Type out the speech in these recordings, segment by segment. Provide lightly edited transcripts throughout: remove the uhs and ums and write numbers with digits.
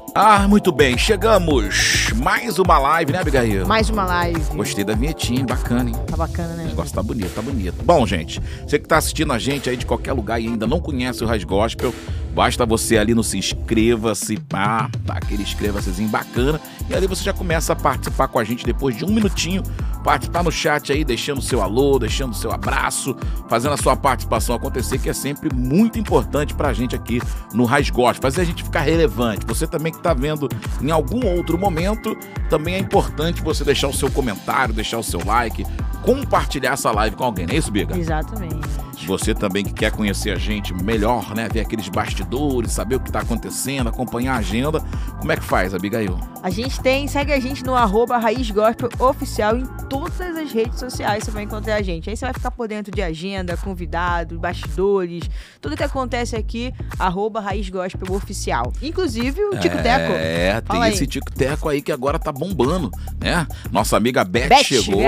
Muito bem, chegamos. Mais uma live, né, Abigail? Mais uma live. Gostei da vinhetinha, bacana, hein? Tá bacana, né? O negócio tá bonito, tá bonito. Bom, gente, você que tá assistindo a gente aí de qualquer lugar e ainda não conhece o Raiz Gospel, basta você ali no se inscreva-se, tá aquele inscreva-sezinho bacana, e ali você já começa a participar com a gente depois de um minutinho, participar no chat aí, deixando o seu alô, deixando o seu abraço, fazendo a sua participação acontecer, que é sempre muito importante pra gente aqui no Raiz Gospel, fazer a gente ficar relevante. Você também que tá vendo em algum outro momento, também é importante você deixar o seu comentário, deixar o seu like, compartilhar essa live com alguém, não é isso, Biga? Exatamente. Você também que quer conhecer a gente melhor, né? Ver aqueles bastidores, saber o que tá acontecendo, acompanhar a agenda. Como é que faz, Abigail? Segue a gente no @Raiz Gospel Oficial em todas as redes sociais, você vai encontrar a gente. Aí você vai ficar por dentro de agenda, convidados, bastidores, tudo que acontece aqui, @Raiz Gospel Oficial. Inclusive o Tico Teco. Tem esse Tico Teco aí que agora tá bombando, né? Nossa amiga Beth chegou,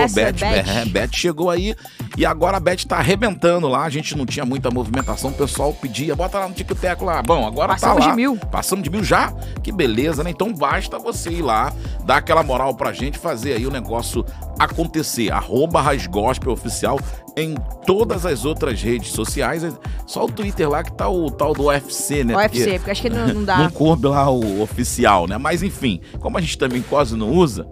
Beth chegou aí e agora a Beth tá arrebentando lá. A gente não tinha muita movimentação, o pessoal pedia, bota lá no Tico Teco lá. Bom, agora Passamos tá lá. de 1000. Passamos de 1000 já? Que beleza, né? Então basta você ir lá, dar aquela moral pra gente, fazer aí o negócio acontecer. @Raiz Gospel Oficial em todas as outras redes sociais. Só o Twitter lá que tá o tal do UFC, né? Porque acho que não dá. Não coube lá o oficial, né? Mas enfim, como a gente também quase não usa,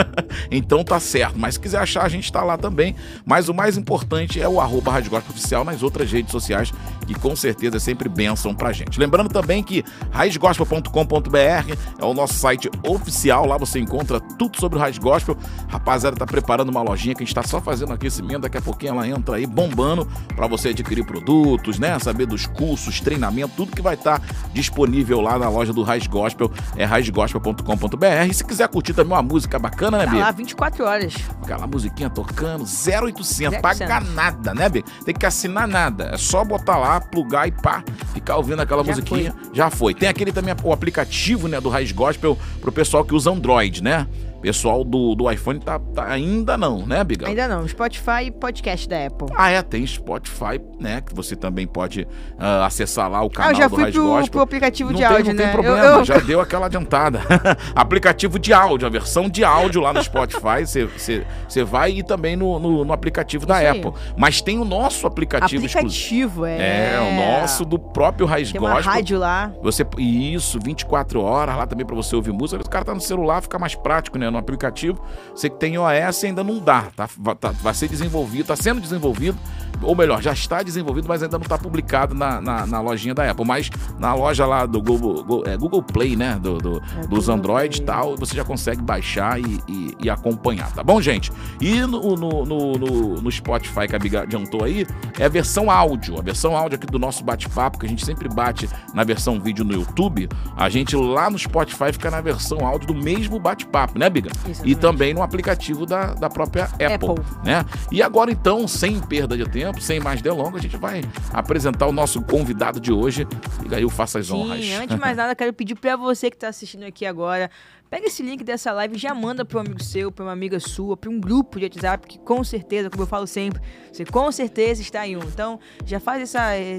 então tá certo. Mas se quiser achar, a gente tá lá também. Mas o mais importante é o @Raiz Gospel Oficial nas outras redes sociais, que com certeza é sempre bênção pra gente. Lembrando também que raizgospel.com.br é o nosso site oficial. Lá você encontra tudo sobre o Raiz Gospel. Rapaziada, tá preparando uma lojinha que a gente tá só fazendo aquecimento. Daqui a pouquinho ela entra aí bombando pra você adquirir produtos, né? Saber dos cursos, treinamento, tudo que vai estar disponível lá na loja do Raiz Gospel. É raizgospel.com.br. E se quiser curtir também uma música bacana, né, Bia? Tá lá 24 horas. Aquela musiquinha tocando, 0800, paga nada, né, Bia? Tem que assinar nada. É só botar lá, plugar e pá, ficar ouvindo aquela musiquinha. Já foi. Tem aquele também, o aplicativo, né, do Raiz Gospel pro pessoal que usa Android, né? Pessoal do iPhone tá ainda não, né, Biga? Ainda não. Spotify e podcast da Apple. Tem Spotify, né? Que você também pode acessar lá o canal do Raiz Gospel. Eu já fui pro aplicativo de áudio, né? Não tem problema, já deu aquela adiantada. Aplicativo de áudio, a versão de áudio lá no Spotify, você vai e também no aplicativo da Apple. Mas tem o nosso aplicativo exclusivo. O nosso do próprio Raiz Gospel. Tem uma rádio lá. Isso, 24 horas lá também pra você ouvir música. O cara tá no celular, fica mais prático, né? No aplicativo, você que tem iOS ainda não dá, tá? Vai ser desenvolvido, tá sendo desenvolvido, ou melhor, já está desenvolvido, mas ainda não está publicado na lojinha da Apple, mas na loja lá do Google Play, né? Dos Android e tal, você já consegue baixar e acompanhar, tá bom, gente? E no Spotify que a Biga adiantou aí, é a versão áudio aqui do nosso bate-papo, que a gente sempre bate na versão vídeo no YouTube, a gente lá no Spotify fica na versão áudio do mesmo bate-papo, né, Biga? Exatamente. E também no aplicativo da própria Apple, né? E agora então, sem perda de tempo, sem mais delongas, a gente vai apresentar o nosso convidado de hoje. E aí, faça as honras. Sim, antes de mais nada, quero pedir pra você que tá assistindo aqui agora, pega esse link dessa live e já manda para um amigo seu, para uma amiga sua, para um grupo de WhatsApp que com certeza, como eu falo sempre, você com certeza está em um. Então, já faz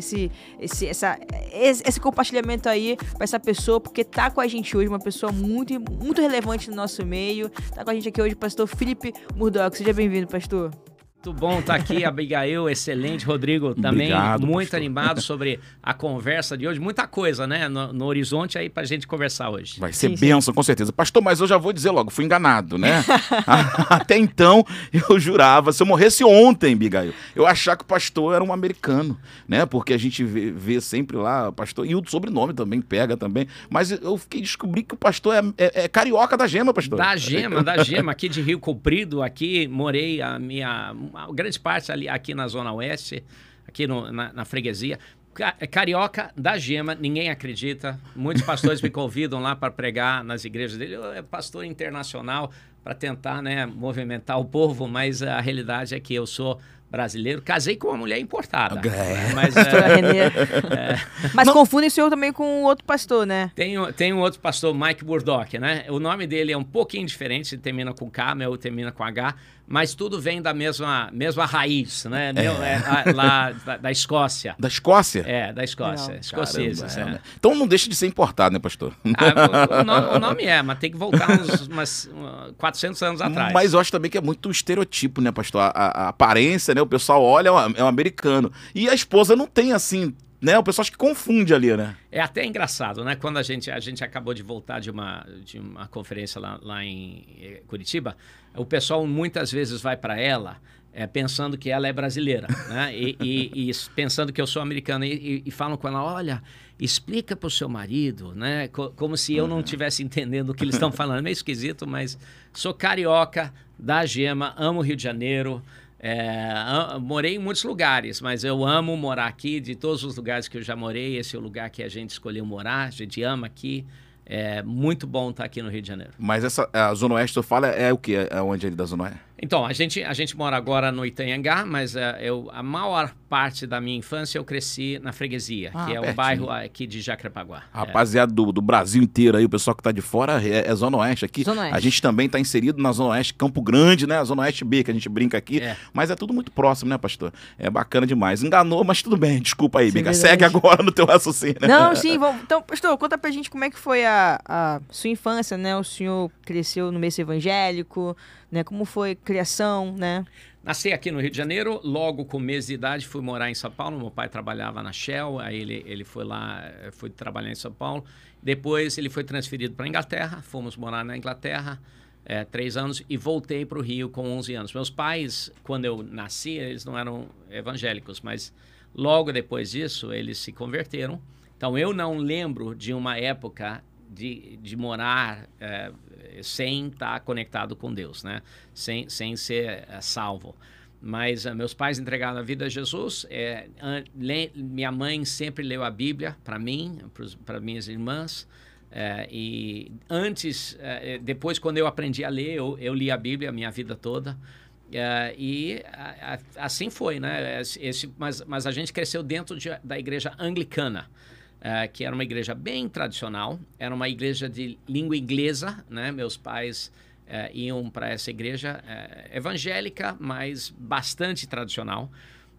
esse compartilhamento aí para essa pessoa, porque tá com a gente hoje, uma pessoa muito, muito relevante no nosso meio. Tá com a gente aqui hoje o pastor Felipe Murdock. Seja bem-vindo, pastor. Muito bom estar aqui, Abigail, excelente, Rodrigo, também obrigado, muito pastor. Animado sobre a conversa de hoje, muita coisa, né, no horizonte aí pra gente conversar hoje. Vai ser bênção, com certeza. Pastor, mas eu já vou dizer logo, fui enganado, né? Até então, eu jurava, se eu morresse ontem, Abigail, eu achava que o pastor era um americano, né? Porque a gente vê sempre lá, pastor, e o sobrenome também pega também, mas eu descobri que o pastor é carioca da Gema, pastor. Da Gema, aqui de Rio Comprido, aqui morei a grande parte ali aqui na Zona Oeste, aqui na freguesia. Carioca da Gema, ninguém acredita. Muitos pastores me convidam lá para pregar nas igrejas dele. Eu é pastor internacional para tentar, né, movimentar o povo, mas a realidade é que eu sou brasileiro, casei com uma mulher importada. Mas confundem o senhor também com outro pastor, né? Tem um outro pastor, Mike Murdock, né? O nome dele é um pouquinho diferente, ele termina com K, meu termina com H, mas tudo vem da mesma raiz, né? Lá da Escócia. Da Escócia? Da Escócia. Não. Escoceses, Caramba, Então não deixa de ser importado, né, pastor? O nome mas tem que voltar umas 400 anos atrás. Mas eu acho também que é muito estereotipo, né, pastor? A aparência, né? O pessoal olha, é um americano. E a esposa não tem assim, né? O pessoal acho que confunde ali, né? É até engraçado, né? Quando a gente acabou de voltar de uma conferência lá em Curitiba, o pessoal muitas vezes vai para ela pensando que ela é brasileira, né? E pensando que eu sou americano. E falam com ela, olha, explica para o seu marido, né? Como se eu não estivesse entendendo o que eles estão falando. É meio esquisito, mas sou carioca, da Gema, amo o Rio de Janeiro. Morei em muitos lugares, mas eu amo morar aqui. De todos os lugares que eu já morei, esse é o lugar que a gente escolheu morar. A gente ama aqui. É muito bom estar aqui no Rio de Janeiro. Mas a Zona Oeste, tu fala, é o quê? É onde ali da Zona Oeste? Então, a gente mora agora no Itanhangá, mas a maior parte da minha infância eu cresci na Freguesia, que é o bairro aqui de Jacarepaguá. Rapaziada do Brasil inteiro aí, o pessoal que tá de fora é Zona Oeste aqui. Zona Oeste. A gente também tá inserido na Zona Oeste, Campo Grande, né? A Zona Oeste B, que a gente brinca aqui. Mas é tudo muito próximo, né, pastor? É bacana demais. Enganou, mas tudo bem. Desculpa aí, Bica. Segue agora no teu raciocínio. Não, sim. Então, pastor, conta pra gente como é que foi a sua infância, né? O senhor cresceu no meio evangélico, né? Como foi a criação, né? Nasci aqui no Rio de Janeiro, logo com mês de idade fui morar em São Paulo. Meu pai trabalhava na Shell, aí ele foi lá, foi trabalhar em São Paulo. Depois ele foi transferido para a Inglaterra, fomos morar na Inglaterra 3 anos e voltei para o Rio com 11 anos. Meus pais, quando eu nasci, eles não eram evangélicos, mas logo depois disso eles se converteram. Então eu não lembro de uma época de morar sem estar conectado com Deus, né? Sem ser salvo. Mas meus pais entregaram a vida a Jesus. Minha mãe sempre leu a Bíblia para mim, para minhas irmãs. E antes, depois, quando eu aprendi a ler, eu li a Bíblia a minha vida toda. Assim foi, né? Mas a gente cresceu dentro da igreja anglicana. Que era uma igreja bem tradicional, era uma igreja de língua inglesa, né? Meus pais iam para essa igreja evangélica, mas bastante tradicional.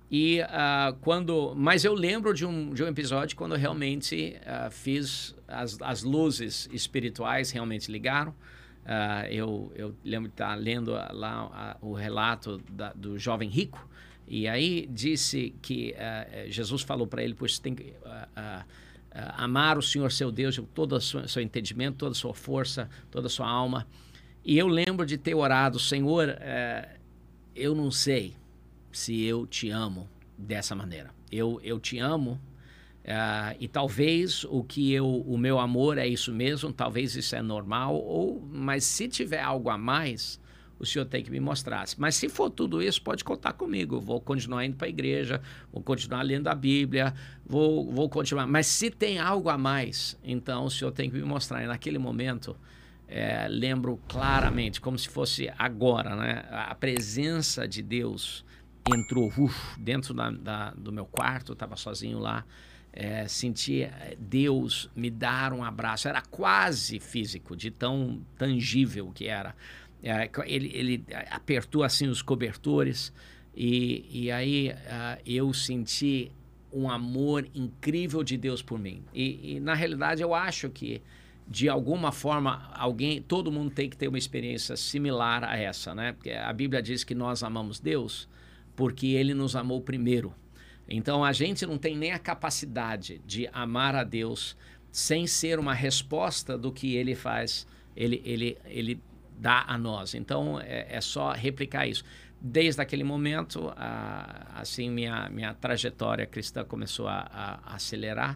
Mas eu lembro de um episódio quando eu realmente fiz as luzes espirituais realmente ligaram. Eu lembro de estar lendo lá o relato do jovem rico, e aí disse que Jesus falou para ele, pois tem que amar o Senhor seu Deus de todo o seu entendimento, toda a sua força, toda a sua alma. E eu lembro de ter orado, Senhor, eu não sei se eu te amo dessa maneira. Eu te amo e talvez o meu amor é isso mesmo, talvez isso é normal, mas se tiver algo a mais, o Senhor tem que me mostrar. Mas se for tudo isso, pode contar comigo. Eu vou continuar indo para a igreja, vou continuar lendo a Bíblia, vou continuar. Mas se tem algo a mais, então o Senhor tem que me mostrar. E naquele momento, lembro claramente, como se fosse agora, né? A presença de Deus entrou dentro do meu quarto, eu estava sozinho lá. Senti Deus me dar um abraço. Era quase físico, de tão tangível que era. Ele apertou assim os cobertores e aí eu senti um amor incrível de Deus por mim. E na realidade eu acho que de alguma forma todo mundo tem que ter uma experiência similar a essa, né? Porque a Bíblia diz que nós amamos Deus porque Ele nos amou primeiro. Então a gente não tem nem a capacidade de amar a Deus sem ser uma resposta do que Ele faz. Ele dá a nós. Então, é só replicar isso. Desde aquele momento, assim, minha trajetória cristã começou a acelerar.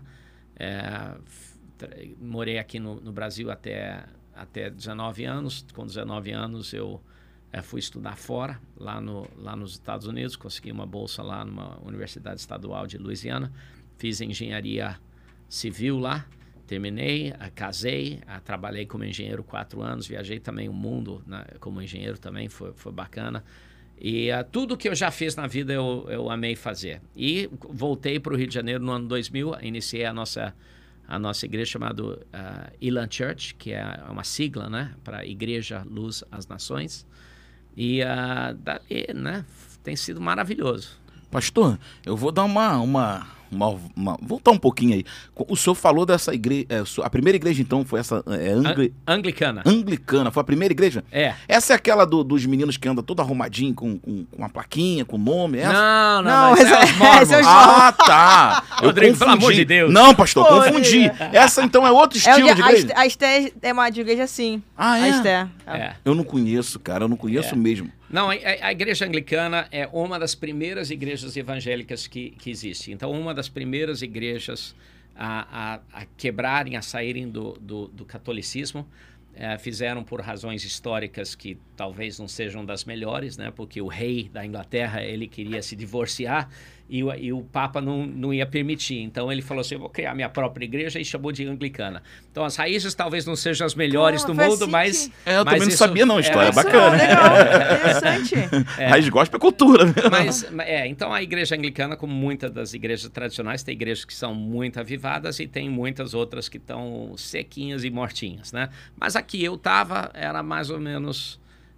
Morei aqui no Brasil até 19 anos. Com 19 anos, eu fui estudar fora, lá nos Estados Unidos. Consegui uma bolsa lá numa universidade estadual de Louisiana. Fiz engenharia civil lá. Terminei, casei, trabalhei como engenheiro 4 anos, viajei também o mundo como engenheiro também, foi bacana. E tudo que eu já fiz na vida eu amei fazer. E voltei para o Rio de Janeiro no ano 2000, iniciei a nossa igreja chamada Elan Church, que é uma sigla, né, para Igreja Luz às Nações. E dali, né, tem sido maravilhoso. Pastor, eu vou dar voltar um pouquinho aí. O senhor falou dessa igreja. A primeira igreja, então, foi essa. Anglicana. Anglicana, foi a primeira igreja? É. Essa é aquela dos meninos que anda todo arrumadinho, com uma plaquinha, com nome? Essa? Não, esse é os Mormons. Ah, tá. Rodrigo, pelo amor de Deus. Não, pastor, confundi. Essa, então, é outro estilo de igreja? A Esté é uma de igreja, sim. Ah, é? A Esté. Eu não conheço, cara. Eu não conheço mesmo. Não, a igreja anglicana é uma das primeiras igrejas evangélicas que existe. Então, uma das primeiras igrejas a quebrarem, a saírem do catolicismo. Fizeram por razões históricas que talvez não sejam das melhores, né? Porque o rei da Inglaterra, ele queria se divorciar e o Papa não ia permitir. Então ele falou assim, eu vou criar minha própria igreja e chamou de anglicana. Então as raízes talvez não sejam as melhores do mundo, mas... eu também não sabia não, a história é bacana. Legal, interessante. Raiz gospel é cultura. Né? Então a igreja anglicana, como muitas das igrejas tradicionais, tem igrejas que são muito avivadas e tem muitas outras que estão sequinhas e mortinhas, né? Mas aqui eu estava, era mais ou menos...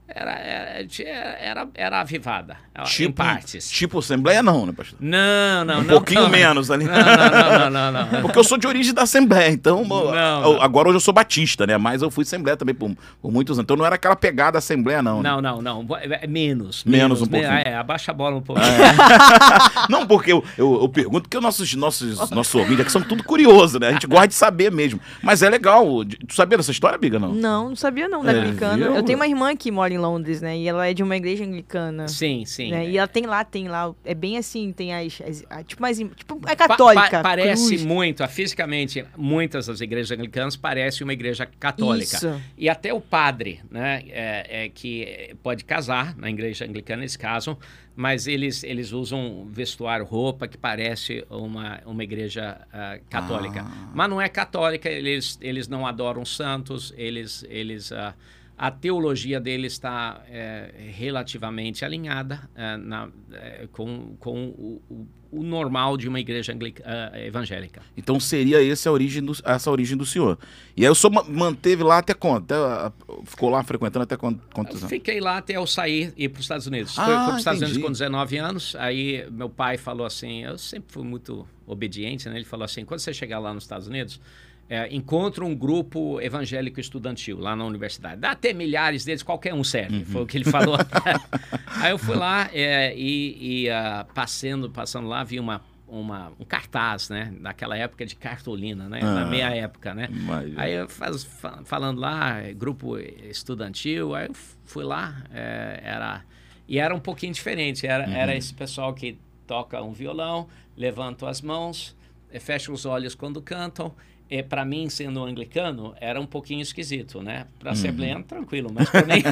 Era avivada, em partes. Tipo Assembleia não, né, pastor? Não. Um pouquinho menos ali. Não. Porque eu sou de origem da Assembleia, então... Agora hoje eu sou batista, né? Mas eu fui Assembleia também por muitos anos. Então não era aquela pegada Assembleia não, né? Não. Menos um pouquinho. Abaixa a bola um pouquinho. Não, porque eu pergunto, porque nossos ouvintes aqui são tudo curiosos, né? A gente gosta de saber mesmo. Mas é legal. Tu sabia dessa história, Biga, não? Não sabia não, da anglicana. Eu tenho uma irmã que mora em Londres, né? E ela é de uma igreja anglicana. Sim. Né? E ela tem lá, é bem assim, tem é católica. Parece muito, fisicamente, muitas das igrejas anglicanas parecem uma igreja católica. Isso. E até o padre, né? Que pode casar, na igreja anglicana eles casam, mas eles usam vestuário, roupa que parece uma igreja católica. Mas não é católica, eles não adoram santos, a teologia dele está relativamente alinhada com o normal de uma igreja evangélica. Então seria essa a origem do senhor. E aí o senhor manteve lá até quando? Ficou lá frequentando até quantos anos? Fiquei lá até eu sair e ir para os Estados Unidos. Fui para os Estados Unidos com 19 anos. Aí meu pai falou assim, eu sempre fui muito obediente, né? Ele falou assim, quando você chegar lá nos Estados Unidos... encontra um grupo evangélico estudantil lá na universidade. Dá até milhares deles, qualquer um serve. Foi o que ele falou. Aí eu fui lá passando lá, vi um cartaz, né? Naquela época de cartolina, né? Na meia época, né? Aí eu falando lá, grupo estudantil, aí eu fui lá, era um pouquinho diferente. Era esse pessoal que toca um violão, levanta as mãos, fecha os olhos quando cantam. Para mim, sendo anglicano, era um pouquinho esquisito, né? Para Assembleia, tranquilo, mas para mim...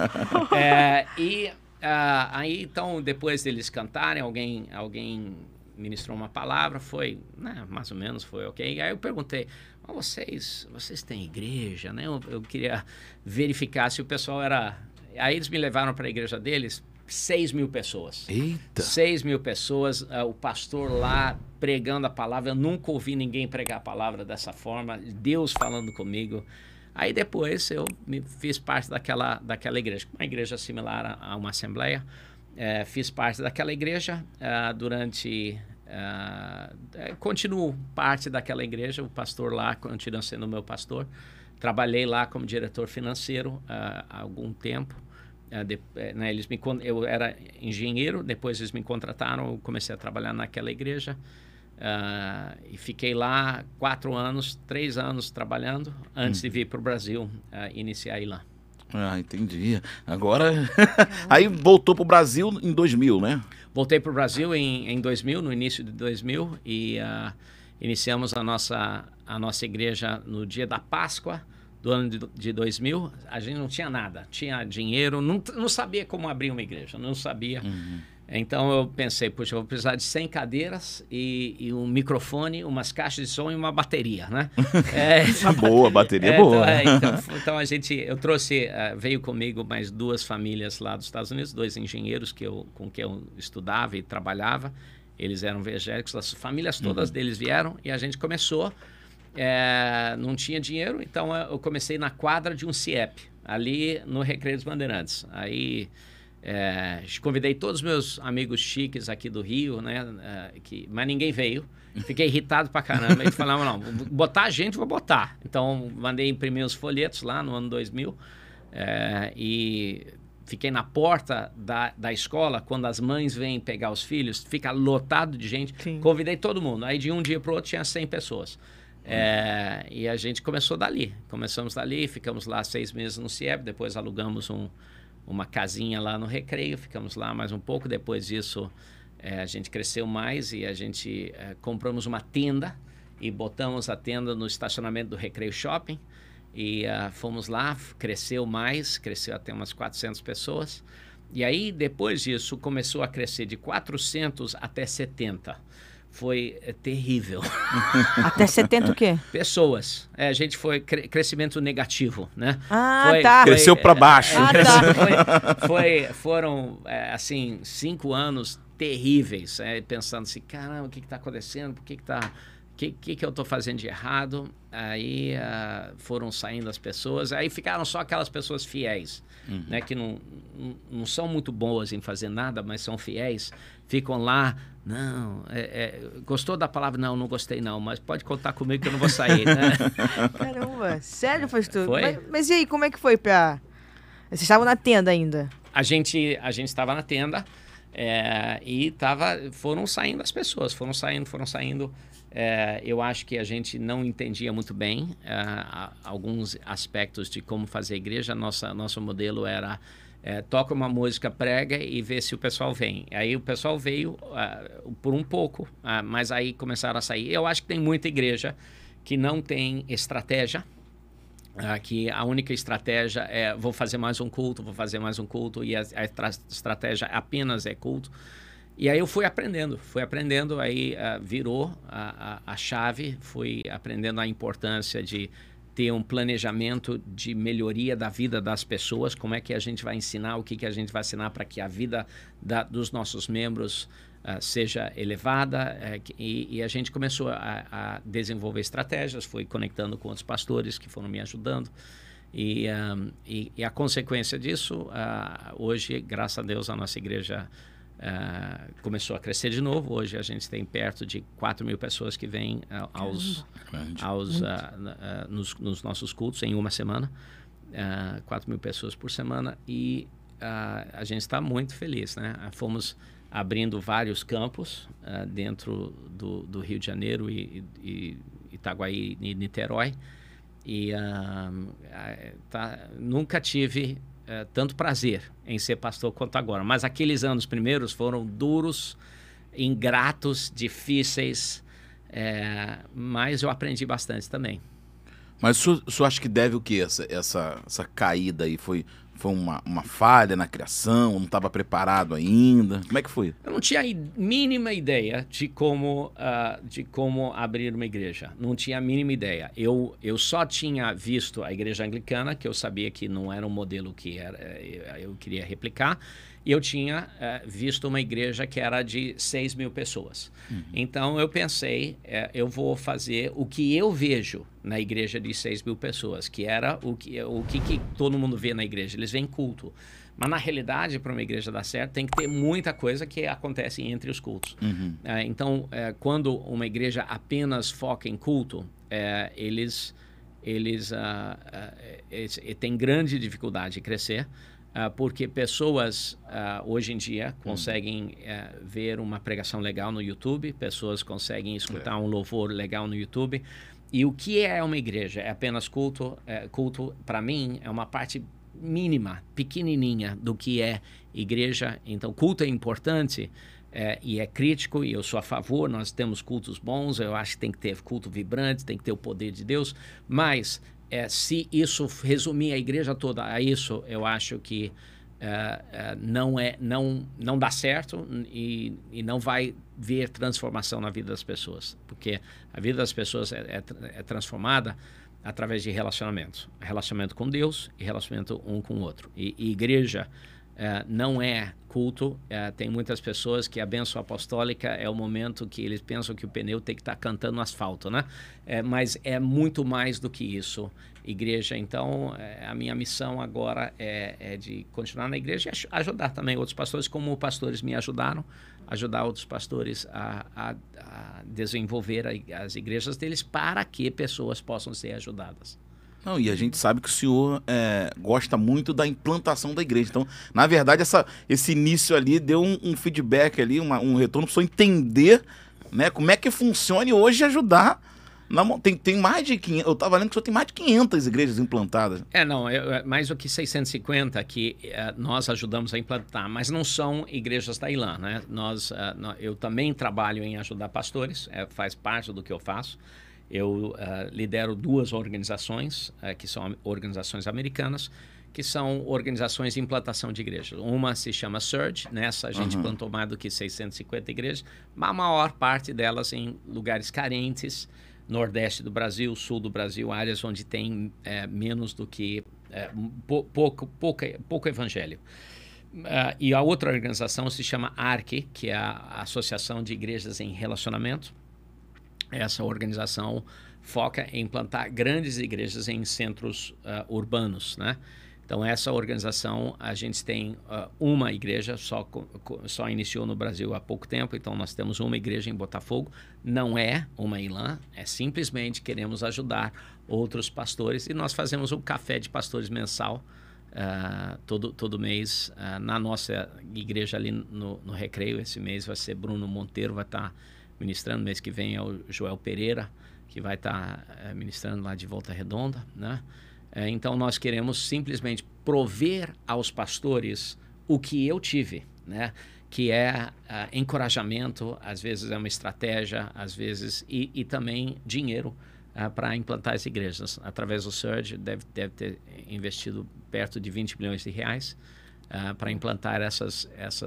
aí, então, depois deles cantarem, alguém ministrou uma palavra, foi, né, mais ou menos, foi ok. Aí eu perguntei, vocês têm igreja, né? Eu queria verificar se o pessoal era... Aí eles me levaram para a igreja deles, 6.000 pessoas. Eita! 6.000 pessoas, o pastor lá pregando a palavra. Eu nunca ouvi ninguém pregar a palavra dessa forma. Deus falando comigo. Aí depois eu me fiz parte daquela igreja. Uma igreja similar a uma assembleia. Fiz parte daquela igreja continuo parte daquela igreja. O pastor lá continua sendo meu pastor. Trabalhei lá como diretor financeiro há algum tempo. Né, eu era engenheiro, depois eles me contrataram, eu comecei a trabalhar naquela igreja e fiquei lá 3 anos trabalhando antes de vir para o Brasil iniciar aí lá. Entendi. Agora, aí voltou para o Brasil em 2000, né? Voltei para o Brasil em 2000, no início de 2000, e iniciamos a nossa igreja no dia da Páscoa, do ano de 2000. A gente não tinha nada, tinha dinheiro, não sabia como abrir uma igreja, não sabia. Então eu pensei, puxa, eu vou precisar de 100 cadeiras e um microfone, umas caixas de som e uma bateria, né? Boa, bateria é boa. Então eu trouxe, veio comigo mais 2 famílias lá dos Estados Unidos, 2 engenheiros com quem eu estudava e trabalhava. Eles eram evangélicos, as famílias todas deles vieram e a gente começou. Não tinha dinheiro, então eu comecei na quadra de um CIEP. ali no Recreio dos Bandeirantes. Aí convidei todos os meus amigos chiques aqui do Rio, né? Mas ninguém veio. Fiquei irritado pra caramba. Eles falavam, não, botar a gente, vou botar. Então, mandei imprimir os folhetos lá no ano 2000. E fiquei na porta da escola, quando as mães vêm pegar os filhos, fica lotado de gente. Sim. Convidei todo mundo. Aí, de um dia pro outro, tinha 100 pessoas. E a gente começou dali. Começamos dali, ficamos lá 6 meses no CIEB, depois alugamos uma casinha lá no Recreio, ficamos lá mais um pouco. Depois disso, a gente cresceu mais e a gente compramos uma tenda e botamos a tenda no estacionamento do Recreio Shopping. E fomos lá, cresceu até umas 400 pessoas. E aí, depois disso, começou a crescer de 400 até 70. Foi terrível. Até 70 o quê? Pessoas. A gente foi crescimento negativo, né? Cresceu para baixo. Foram, assim, 5 anos terríveis. Pensando assim, caramba, o que está acontecendo? Por que eu estou fazendo de errado? Aí foram saindo as pessoas. Aí ficaram só aquelas pessoas fiéis, né? Que não são muito boas em fazer nada, mas são fiéis. Ficam lá, não, gostou da palavra? Não gostei não, mas pode contar comigo que eu não vou sair, né? Caramba, sério, pastor? Foi? Mas e aí, como é que foi pra... Vocês estavam na tenda ainda? A gente estava na tenda e foram saindo as pessoas, foram saindo. Eu acho que a gente não entendia muito bem alguns aspectos de como fazer a igreja. Nosso modelo era toca uma música, prega e vê se o pessoal vem. Aí o pessoal veio por um pouco, mas aí começaram a sair. Eu acho que tem muita igreja que não tem estratégia, que a única estratégia é vou fazer mais um culto e a estratégia apenas é culto. E aí eu fui aprendendo, aí virou a chave, fui aprendendo a importância de ter um planejamento de melhoria da vida das pessoas, como é que a gente vai ensinar, o que a gente vai ensinar para que a vida dos nossos membros seja elevada, e a gente começou a desenvolver estratégias, fui conectando com outros pastores que foram me ajudando, e a consequência disso, hoje, graças a Deus, a nossa igreja começou a crescer de novo. Hoje a gente tem perto de 4.000 pessoas que vêm nos nossos cultos em uma semana, 4.000 pessoas por semana, e a gente está muito feliz, né? Fomos abrindo vários campos dentro do Rio de Janeiro e Itaguaí e Niterói, e nunca tive tanto prazer em ser pastor quanto agora. Mas aqueles anos primeiros foram duros, ingratos, difíceis, mas eu aprendi bastante também. Mas o senhor acha que deve o quê? Essa caída aí? Foi uma falha na criação? Não estava preparado ainda? Como é que foi? Eu não tinha a mínima ideia de como abrir uma igreja. Não tinha a mínima ideia. Eu só tinha visto a igreja anglicana, que eu sabia que não era um modelo que eu queria replicar. E eu tinha visto uma igreja que era de 6.000 pessoas. Então, eu pensei, eu vou fazer o que eu vejo na igreja de 6.000 pessoas, que era o que todo mundo vê na igreja. Eles veem culto. Mas, na realidade, para uma igreja dar certo, tem que ter muita coisa que acontece entre os cultos. Então, quando uma igreja apenas foca em culto, eles têm grande dificuldade de crescer. Porque pessoas hoje em dia conseguem ver uma pregação legal no YouTube, pessoas conseguem escutar um louvor legal no YouTube. E o que é uma igreja? É apenas culto? Culto, para mim, é uma parte mínima, pequenininha do que é igreja. Então, culto é importante e é crítico, e eu sou a favor. Nós temos cultos bons, eu acho que tem que ter culto vibrante, tem que ter o poder de Deus, mas... se isso resumir a igreja toda a isso, eu acho que não dá certo e não vai ver transformação na vida das pessoas. Porque a vida das pessoas é transformada através de relacionamento. Relacionamento com Deus e relacionamento um com o outro. E igreja não é culto. Tem muitas pessoas que a bênção apostólica é o momento que eles pensam que o pneu tem que estar cantando no asfalto, né? Mas é muito mais do que isso. Igreja, então, a minha missão agora é de continuar na igreja e ajudar também outros pastores, como pastores me ajudaram, ajudar outros pastores a desenvolver as igrejas deles para que pessoas possam ser ajudadas. Não, e a gente sabe que o senhor gosta muito da implantação da igreja. Então, na verdade, esse início ali deu um feedback ali, um retorno para o senhor entender, né, como é que funciona e hoje ajudar. Tem mais de 500, eu estava lendo que o senhor tem mais de 500 igrejas implantadas. Não, mais do que 650 que nós ajudamos a implantar, mas não são igrejas da ILAN, né? Eu também trabalho em ajudar pastores, faz parte do que eu faço. Eu lidero 2 organizações, que são organizações americanas, que são organizações de implantação de igrejas. Uma se chama Surge, nessa a gente plantou mais do que 650 igrejas, mas a maior parte delas em lugares carentes, nordeste do Brasil, sul do Brasil, áreas onde tem menos do que pouco evangelho. E a outra organização se chama ARC, que é a Associação de Igrejas em Relacionamento. Essa organização foca em implantar grandes igrejas em centros urbanos, né? Então, essa organização, a gente tem uma igreja, só iniciou no Brasil há pouco tempo, então nós temos uma igreja em Botafogo. Não é uma ILAN, simplesmente queremos ajudar outros pastores e nós fazemos um café de pastores mensal todo mês na nossa igreja ali no Recreio. Esse mês vai ser Bruno Monteiro, vai estar ministrando. Mês que vem é o Joel Pereira, que vai estar ministrando lá de Volta Redonda, né? Então, nós queremos simplesmente prover aos pastores o que eu tive, né? Que é encorajamento, às vezes é uma estratégia, às vezes, e também dinheiro para implantar as igrejas. Através do Surge, deve ter investido perto de 20 milhões de reais para implantar essas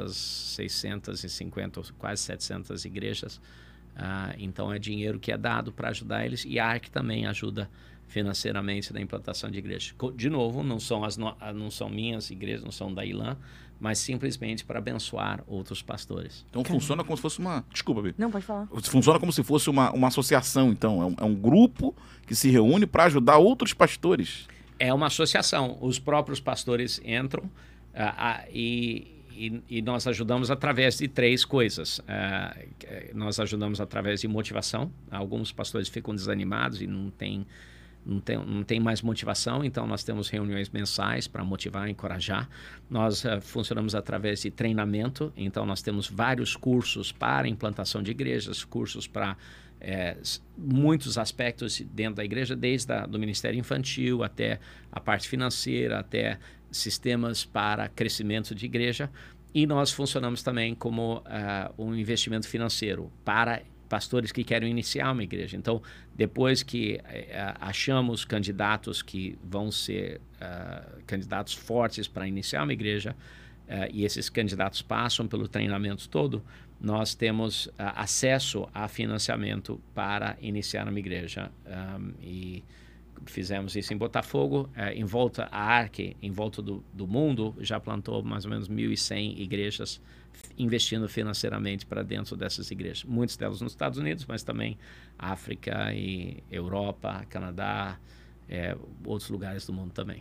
650, quase 700 igrejas. Então, é dinheiro que é dado para ajudar eles, e a ARC também ajuda financeiramente na implantação de igrejas. De novo, não são minhas igrejas, não são da ILAN, mas simplesmente para abençoar outros pastores. Então funciona como se fosse uma... Desculpa, Bi. Não, pode falar. Funciona como se fosse uma associação, então. É um grupo que se reúne para ajudar outros pastores. É uma associação. Os próprios pastores entram e nós ajudamos através de 3 coisas. Nós ajudamos através de motivação. Alguns pastores ficam desanimados e não tem mais motivação, então nós temos reuniões mensais para motivar, encorajar. Nós funcionamos através de treinamento, então nós temos vários cursos para implantação de igrejas, cursos para muitos aspectos dentro da igreja, desde do ministério infantil até a parte financeira, até sistemas para crescimento de igreja. E nós funcionamos também como um investimento financeiro para pastores que querem iniciar uma igreja. Então, depois que achamos candidatos que vão ser candidatos fortes para iniciar uma igreja, e esses candidatos passam pelo treinamento todo, nós temos acesso a financiamento para iniciar uma igreja. E fizemos isso em Botafogo. Em volta, a ARC, em volta do mundo, já plantou mais ou menos 1.100 igrejas, investindo financeiramente para dentro dessas igrejas. Muitas delas nos Estados Unidos, mas também África e Europa, Canadá, outros lugares do mundo também.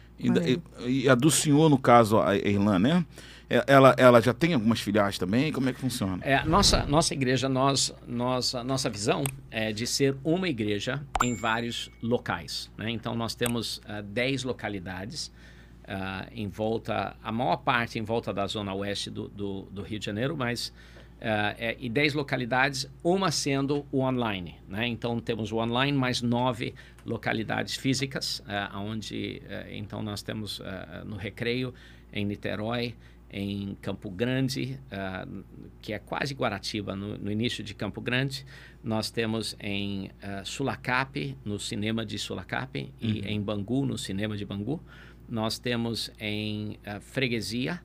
E a do senhor, no caso, a Irlan, né? Ela já tem algumas filiais também? Como é que funciona? Nossa igreja, a nossa visão é de ser uma igreja em vários locais, né? Então, nós temos 10 localidades em volta, a maior parte em volta da zona oeste do Rio de Janeiro, mas e 10 localidades, uma sendo o online, né? Então temos o online mais 9 localidades físicas, onde então nós temos no Recreio, em Niterói, em Campo Grande, que é quase Guaratiba, no início de Campo Grande. Nós temos em Sulacap, no cinema de Sulacap, e em Bangu, no cinema de Bangu. Nós temos em Freguesia,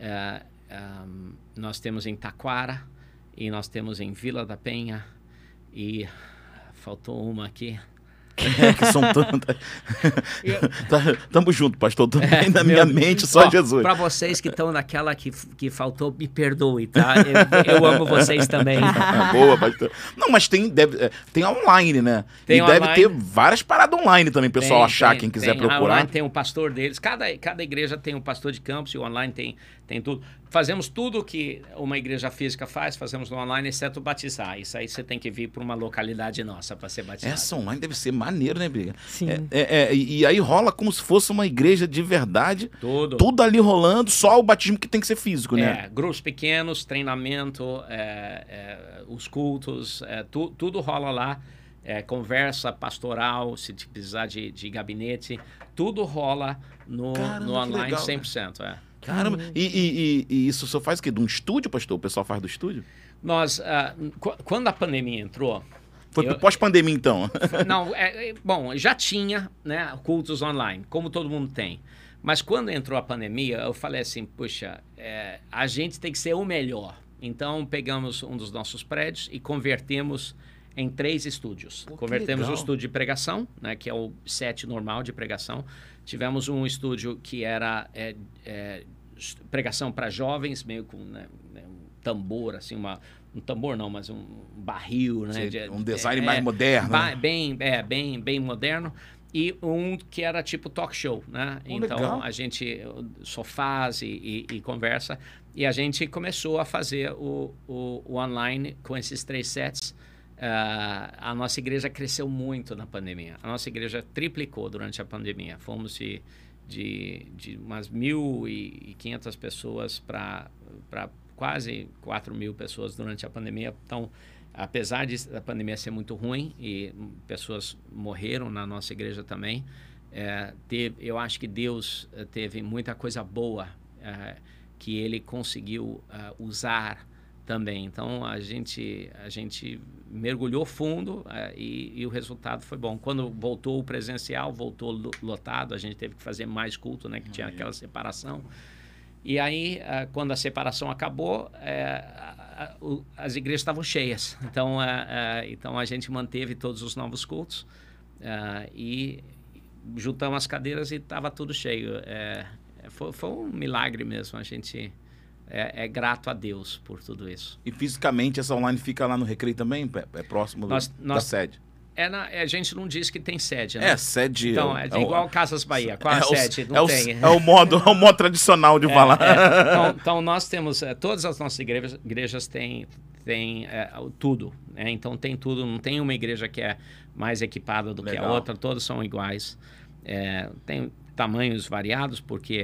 nós temos em Taquara, e nós temos em Vila da Penha, e faltou uma aqui. Que são tantas. Tamo junto, pastor. Também na minha mente, só Jesus. Para vocês que estão naquela que faltou, me perdoe, tá? Eu amo vocês também. Boa, pastor. Não, mas tem online, né? Tem e online. Deve ter várias paradas online também, pessoal achar, quem quiser procurar. Online tem um pastor deles. Cada igreja tem um pastor de campus e o online tem tudo. Fazemos tudo que uma igreja física faz, fazemos no online, exceto batizar. Isso aí você tem que vir para uma localidade nossa para ser batizado. Essa online deve ser maneiro, né, Briga? Sim. E aí rola como se fosse uma igreja de verdade. Tudo ali rolando, só o batismo que tem que ser físico, né? Grupos pequenos, treinamento, os cultos, tudo rola lá. Conversa pastoral, se precisar de gabinete, tudo rola no online, legal, 100%. Né? Caramba, e isso só faz o quê? De um estúdio, pastor? O pessoal faz do estúdio? Nós, quando a pandemia entrou... Foi pós-pandemia, então? Não, bom, já tinha, né, cultos online, como todo mundo tem. Mas quando entrou a pandemia, eu falei assim, puxa, a gente tem que ser o melhor. Então, pegamos um dos nossos prédios e convertemos em 3 estúdios. Convertemos o estúdio de pregação, né, que é o set normal de pregação. Tivemos um estúdio que era pregação para jovens, meio com, né, um tambor, assim, um tambor não, mas um barril, né? Um design mais moderno. Bem moderno. E um que era tipo talk show, né? Então, legal. A gente sofás e conversa. E a gente começou a fazer o online com esses 3 sets. A nossa igreja cresceu muito na pandemia. A nossa igreja triplicou durante a pandemia. Fomos de umas 1.500 pessoas para quase 4.000 pessoas durante a pandemia. Então, apesar da pandemia ser muito ruim e pessoas morreram na nossa igreja também, eu acho que Deus teve muita coisa boa que Ele conseguiu usar também. Então, a gente mergulhou fundo e o resultado foi bom. Quando voltou o presencial, voltou lotado, a gente teve que fazer mais culto, né, que tinha aquela separação. E aí, quando a separação acabou, as igrejas estavam cheias. Então, a gente manteve todos os novos cultos e juntamos as cadeiras e estava tudo cheio. Foi um milagre mesmo. A gente é grato a Deus por tudo isso. E fisicamente essa online fica lá no Recreio também? É próximo da sede? A gente não diz que tem sede, né? Sede... Então, igual Casas Bahia. Qual a sede? Não tem. É o modo tradicional de falar. Então, nós temos... todas as nossas igrejas têm tudo. Né? Então, tem tudo. Não tem uma igreja que é mais equipada do que a outra. Todas são iguais. Tem tamanhos variados porque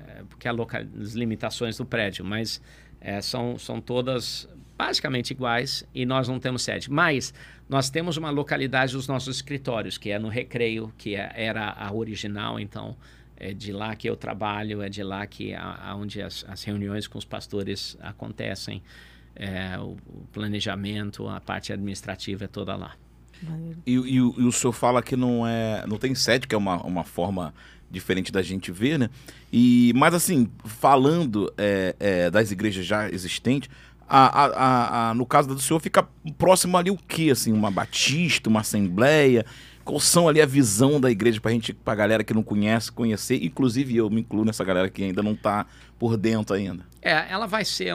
as limitações do prédio. Mas são todas... basicamente iguais, e nós não temos sede. Mas nós temos uma localidade dos nossos escritórios, que é no Recreio, que era a original, então é de lá que eu trabalho, é de lá que onde as reuniões com os pastores acontecem, o planejamento, a parte administrativa é toda lá. E o senhor fala que não tem sede, que é uma forma diferente da gente ver, né? Mas assim, falando das igrejas já existentes, no caso do senhor, fica próximo ali o quê? Assim, uma batista, uma assembleia? Qual são ali a visão da igreja pra galera que não conhece, conhecer? Inclusive eu me incluo nessa galera que ainda não tá por dentro ainda. Ela vai ser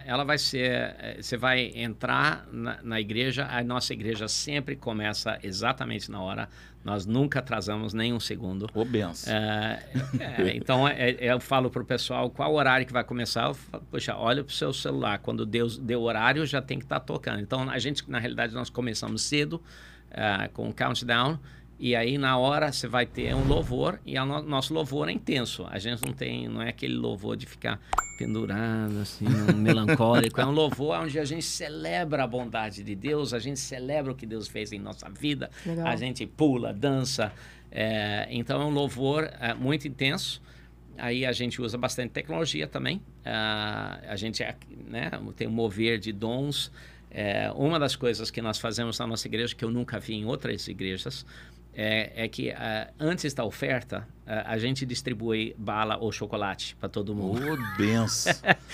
você vai entrar na igreja, a nossa igreja sempre começa exatamente na hora. Nós nunca atrasamos nem um segundo. Ô, benção. Então, eu falo pro pessoal qual horário que vai começar. Eu falo, poxa, olha pro seu celular. Quando Deus deu horário, já tem que estar tocando. Então, na realidade, nós começamos cedo, com um countdown. E aí, na hora, você vai ter um louvor. E o nosso louvor é intenso. A gente não é aquele louvor de ficar pendurado, assim, melancólico. É um louvor onde a gente celebra a bondade de Deus, a gente celebra o que Deus fez em nossa vida. Legal. A gente pula, dança. Então, é um louvor muito intenso. Aí a gente usa bastante tecnologia também. A gente tem um mover de dons. Uma das coisas que nós fazemos na nossa igreja, que eu nunca vi em outras igrejas, é que antes da oferta, a gente distribui bala ou chocolate para todo mundo. Oh, benção.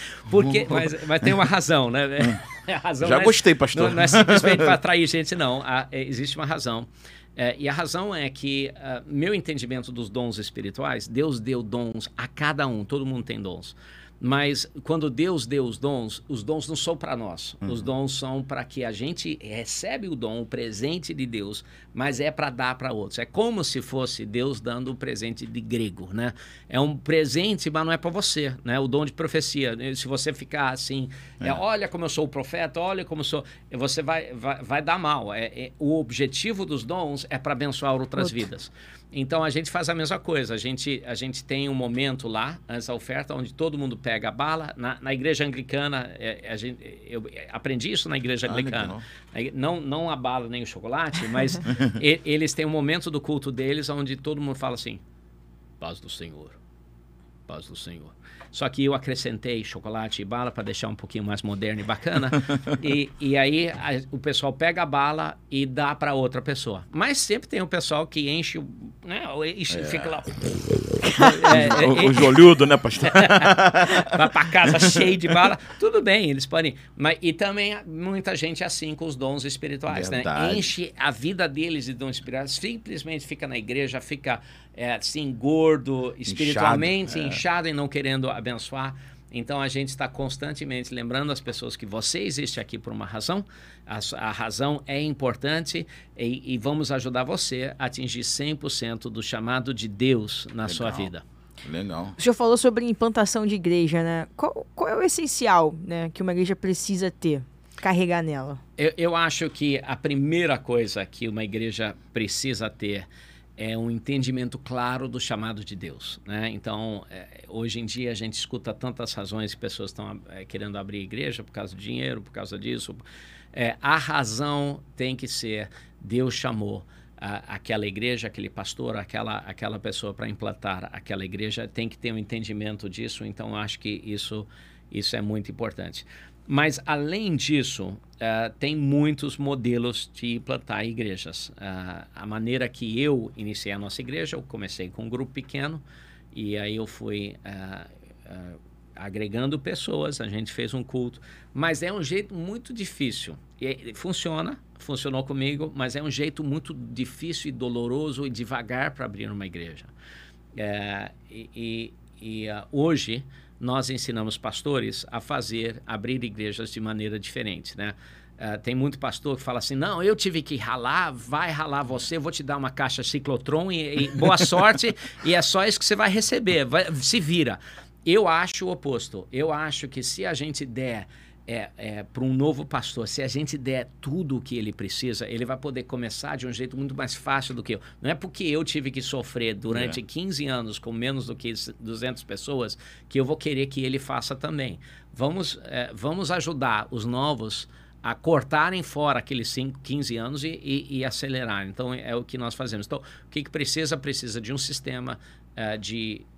Mas tem uma razão, né? A razão Já gostei, pastor. Não é simplesmente para atrair gente, não. Existe uma razão. E a razão é que meu entendimento dos dons espirituais, Deus deu dons a cada um, todo mundo tem dons. Mas quando Deus deu os dons não são para nós. Os dons são para que a gente recebe o dom, o presente de Deus, mas é para dar para outros. É como se fosse Deus dando um presente de grego, né? É um presente, mas não é para você, né? O dom de profecia. Se você ficar assim, olha como eu sou o profeta, olha como eu sou... Você vai dar mal. O objetivo dos dons é para abençoar outras vidas. Então, a gente faz a mesma coisa. A gente tem um momento lá, antes da oferta, onde todo mundo pega a bala. Na igreja anglicana, eu aprendi isso na igreja anglicana. Não a bala nem o chocolate, mas eles têm um momento do culto deles onde todo mundo fala assim, paz do Senhor, paz do Senhor. Só que eu acrescentei chocolate e bala para deixar um pouquinho mais moderno e bacana. E aí o pessoal pega a bala e dá para outra pessoa. Mas sempre tem o pessoal que enche, né? Fica lá. O jolhudo, né, pastor? Vai para casa cheio de bala. Tudo bem, eles podem. E também muita gente assim com os dons espirituais, né? Enche a vida deles de dons espirituais. Simplesmente fica na igreja, fica assim, gordo, espiritualmente inchado e não querendo abençoar. Então, a gente está constantemente lembrando as pessoas que você existe aqui por uma razão. A razão é importante e vamos ajudar você a atingir 100% do chamado de Deus na sua vida. Legal. O senhor falou sobre implantação de igreja, né? Qual é o essencial, né, que uma igreja precisa ter, carregar nela? Eu acho que a primeira coisa que uma igreja precisa ter é um entendimento claro do chamado de Deus, né? Então, hoje em dia a gente escuta tantas razões que pessoas estão querendo abrir igreja por causa do dinheiro, por causa disso. A razão tem que ser, Deus chamou aquela igreja, aquele pastor, aquela pessoa para implantar aquela igreja, tem que ter um entendimento disso. Então, eu acho que isso é muito importante. Mas, além disso, tem muitos modelos de implantar igrejas. A maneira que eu iniciei a nossa igreja, eu comecei com um grupo pequeno e aí eu fui agregando pessoas, a gente fez um culto. Mas é um jeito muito difícil. Funcionou comigo, mas é um jeito muito difícil e doloroso e devagar para abrir uma igreja. Hoje, nós ensinamos pastores a abrir igrejas de maneira diferente, né? Tem muito pastor que fala assim, não, eu tive que ralar, vai ralar você, eu vou te dar uma caixa ciclotron e boa sorte, e é só isso que você vai receber, se vira. Eu acho o oposto. Eu acho que se a gente der para um novo pastor, se a gente der tudo o que ele precisa, ele vai poder começar de um jeito muito mais fácil do que eu. Não é porque eu tive que sofrer durante 15 anos com menos do que 200 pessoas que eu vou querer que ele faça também. Vamos ajudar os novos a cortarem fora aqueles 15 anos e acelerar. Então, é o que nós fazemos. Então, o que precisa? Precisa de um sistema de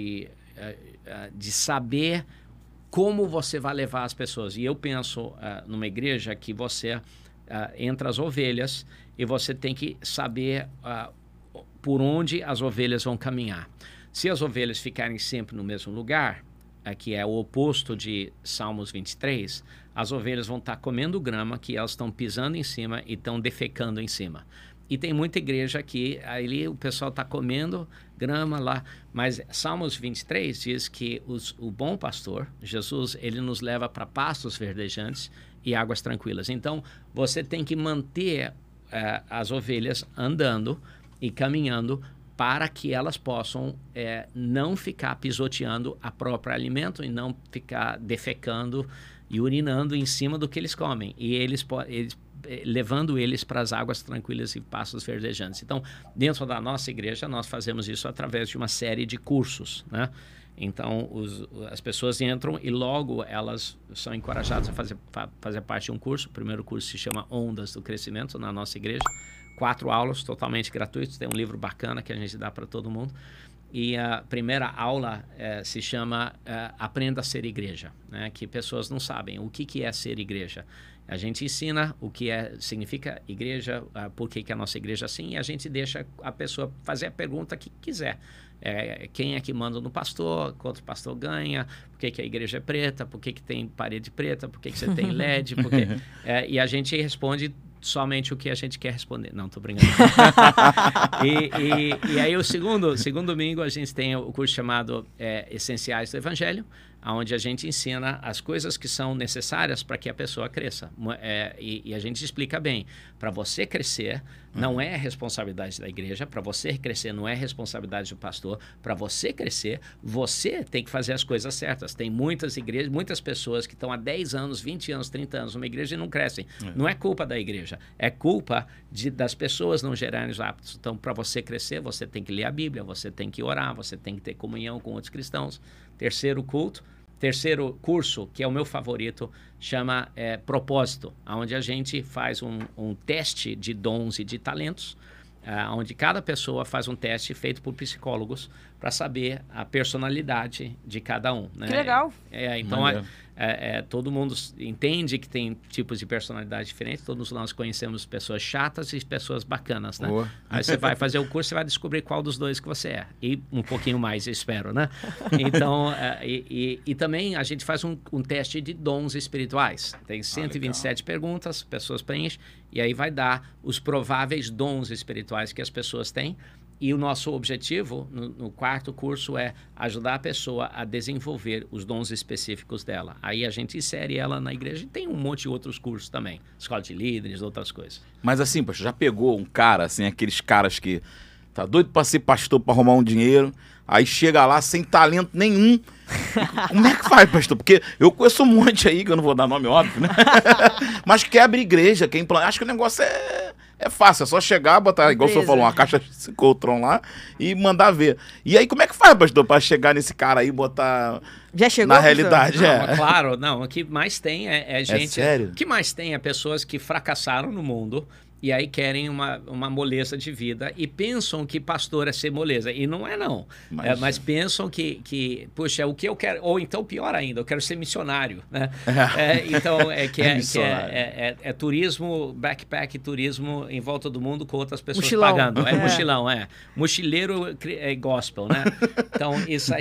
saber como você vai levar as pessoas. E eu penso numa igreja que você entra as ovelhas e você tem que saber por onde as ovelhas vão caminhar. Se as ovelhas ficarem sempre no mesmo lugar, que é o oposto de Salmos 23, as ovelhas vão estar comendo grama que elas estão pisando em cima e estão defecando em cima. E tem muita igreja que ali o pessoal está comendo grama lá. Mas Salmos 23 diz que o bom pastor, Jesus, ele nos leva para pastos verdejantes e águas tranquilas. Então, você tem que manter as ovelhas andando e caminhando para que elas possam não ficar pisoteando a própria alimento e não ficar defecando e urinando em cima do que eles comem. E eles levando eles para as águas tranquilas e pastos verdejantes. Então, dentro da nossa igreja, nós fazemos isso através de uma série de cursos, né? Então, as pessoas entram e logo elas são encorajadas a fazer parte de um curso. O primeiro curso se chama Ondas do Crescimento na nossa igreja. 4 aulas totalmente gratuitas. Tem um livro bacana que a gente dá para todo mundo. E a primeira aula se chama Aprenda a Ser Igreja, né? Que pessoas não sabem o que é ser igreja. A gente ensina o que significa igreja, por que a nossa igreja é assim, e a gente deixa a pessoa fazer a pergunta que quiser. Quem é que manda no pastor, quanto o pastor ganha, por que a igreja é preta, por que tem parede preta, por que você tem LED, e a gente responde somente o que a gente quer responder. Não, tô brincando. e aí o segundo domingo a gente tem o curso chamado Essenciais do Evangelho, onde a gente ensina as coisas que são necessárias para que a pessoa cresça. E a gente explica bem. Para você crescer, não é responsabilidade da igreja. Para você crescer, não é responsabilidade do pastor. Para você crescer, você tem que fazer as coisas certas. Tem muitas igrejas, muitas pessoas que estão há 10 anos, 20 anos, 30 anos numa igreja e não crescem. Não é culpa da igreja. É culpa das pessoas não gerarem os hábitos. Então, para você crescer, você tem que ler a Bíblia, você tem que orar, você tem que ter comunhão com outros cristãos. Terceiro curso, que é o meu favorito, chama Propósito, onde a gente faz um teste de dons e de talentos, onde cada pessoa faz um teste feito por psicólogos para saber a personalidade de cada um. Né? Que legal! Então, todo mundo entende que tem tipos de personalidade diferentes. Todos nós conhecemos pessoas chatas e pessoas bacanas, né? Aí você vai fazer o curso, você vai descobrir qual dos dois que você é. E um pouquinho mais, eu espero, né? Então, e também a gente faz um teste de dons espirituais. Tem 127 perguntas, pessoas preenchem, e aí vai dar os prováveis dons espirituais que as pessoas têm. E o nosso objetivo no quarto curso é ajudar a pessoa a desenvolver os dons específicos dela. Aí a gente insere ela na igreja e tem um monte de outros cursos também. Escola de líderes, outras coisas. Mas assim, pastor, já pegou um cara, assim, aqueles caras que tá doido pra ser pastor, pra arrumar um dinheiro, aí chega lá sem talento nenhum. Como é que faz, pastor? Porque eu conheço um monte aí, que eu não vou dar nome, óbvio, né? Mas quebra igreja, quem implanta. Acho que o negócio é fácil, é só chegar, botar, igual o senhor falou, uma caixa de Cicotron lá e mandar ver. E aí, como é que faz, pastor, pra chegar nesse cara aí e botar... Já chegou, na realidade, não, claro, não. O que mais tem é gente... sério? O que mais tem é pessoas que fracassaram no mundo e aí querem uma moleza de vida e pensam que pastor é ser moleza. E não é, não. Mas pensam que, puxa, o que eu quero... Ou então, pior ainda, eu quero ser missionário, né? Então, é turismo, backpack, turismo em volta do mundo com outras pessoas mochilão. Pagando. Mochilão, Mochileiro gospel, né? Então, isso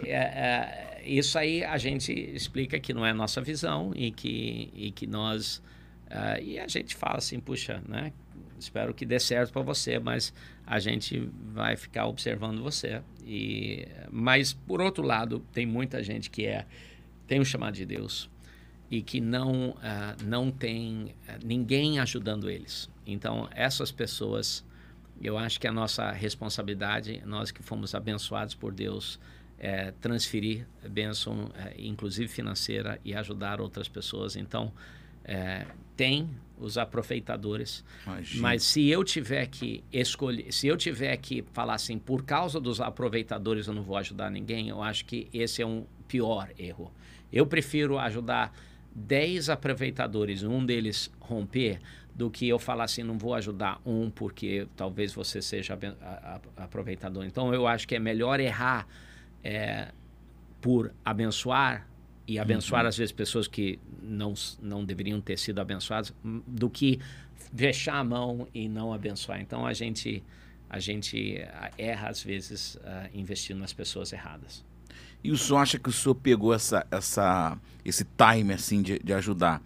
aí a gente explica que não é a nossa visão e que nós... e a gente fala assim, puxa, né? Espero que dê certo para você, mas a gente vai ficar observando você. Mas, por outro lado, tem muita gente que tem um chamado de Deus e que não tem ninguém ajudando eles. Então, essas pessoas, eu acho que a nossa responsabilidade, nós que fomos abençoados por Deus, transferir a bênção, inclusive financeira, e ajudar outras pessoas. Então, tem os aproveitadores, mas se eu tiver que escolher, se eu tiver que falar assim, por causa dos aproveitadores eu não vou ajudar ninguém, eu acho que esse é um pior erro. Eu prefiro ajudar 10 aproveitadores, um deles romper, do que eu falar assim, não vou ajudar um porque talvez você seja aproveitador. Então, eu acho que é melhor errar por abençoar e abençoar, às vezes, pessoas que não deveriam ter sido abençoadas, do que fechar a mão e não abençoar. Então, a gente erra, às vezes, investindo nas pessoas erradas. E o senhor acha que o senhor pegou esse time, assim, de ajudar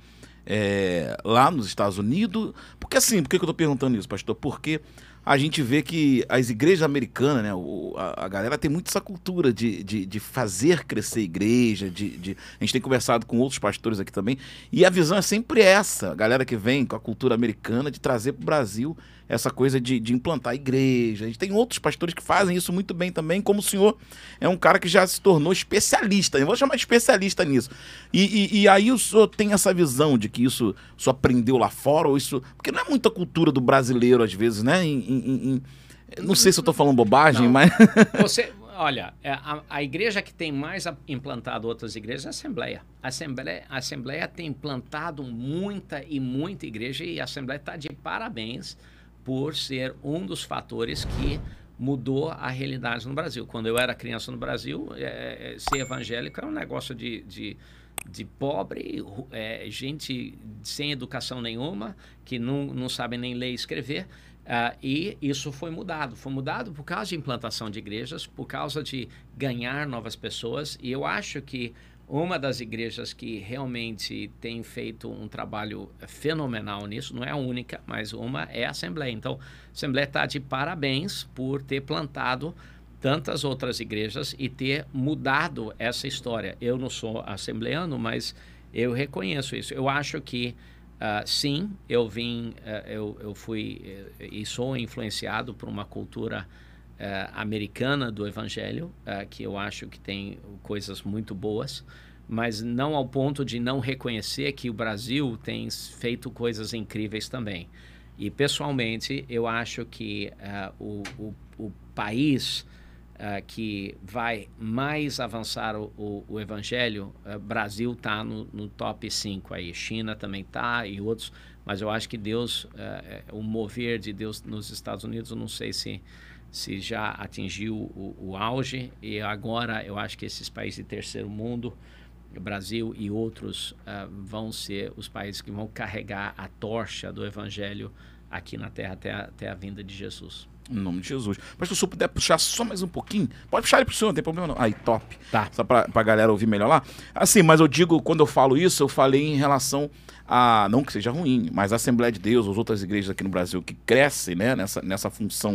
lá nos Estados Unidos? Porque, assim, por que eu estou perguntando isso, pastor? Porque a gente vê que as igrejas americanas, né, a galera tem muito essa cultura de fazer crescer a igreja, a gente tem conversado com outros pastores aqui também, e a visão é sempre essa, a galera que vem com a cultura americana de trazer para o Brasil essa coisa de implantar a igreja. A gente tem outros pastores que fazem isso muito bem também, como o senhor é um cara que já se tornou especialista, eu vou chamar de especialista nisso. E aí o senhor tem essa visão de que isso o senhor aprendeu lá fora, ou isso... Porque não é muita cultura do brasileiro, às vezes, né? Não sei se eu estou falando bobagem, não. Mas... Olha, a igreja que tem mais implantado outras igrejas é a Assembleia. A Assembleia tem implantado muita igreja, e a Assembleia está de parabéns por ser um dos fatores que mudou a realidade no Brasil. Quando eu era criança no Brasil, ser evangélico era um negócio de pobre, gente sem educação nenhuma, que não sabe nem ler e escrever. E isso foi mudado. Foi mudado por causa de implantação de igrejas, por causa de ganhar novas pessoas. E eu acho que uma das igrejas que realmente tem feito um trabalho fenomenal nisso, não é a única, mas uma é a Assembleia. Então, a Assembleia está de parabéns por ter plantado tantas outras igrejas e ter mudado essa história. Eu não sou assembleano, mas eu reconheço isso. Eu acho que, sim, eu fui e sou influenciado por uma cultura americana do Evangelho, que eu acho que tem coisas muito boas, mas não ao ponto de não reconhecer que o Brasil tem feito coisas incríveis também. E, pessoalmente, eu acho que o país que vai mais avançar o Evangelho, Brasil está no top 5 aí, China também está e outros, mas eu acho que Deus, o mover de Deus nos Estados Unidos, eu não sei se já atingiu o auge, e agora eu acho que esses países de terceiro mundo, Brasil e outros, vão ser os países que vão carregar a tocha do Evangelho aqui na Terra até a vinda de Jesus. Em nome de Jesus. Mas se o senhor puder puxar só mais um pouquinho, pode puxar ele pro senhor, não tem problema não. Aí, top. Tá. Só pra galera ouvir melhor lá. Assim, mas eu digo, quando eu falo isso, eu falei em relação a, não que seja ruim, mas a Assembleia de Deus, as outras igrejas aqui no Brasil que crescem, né, nessa função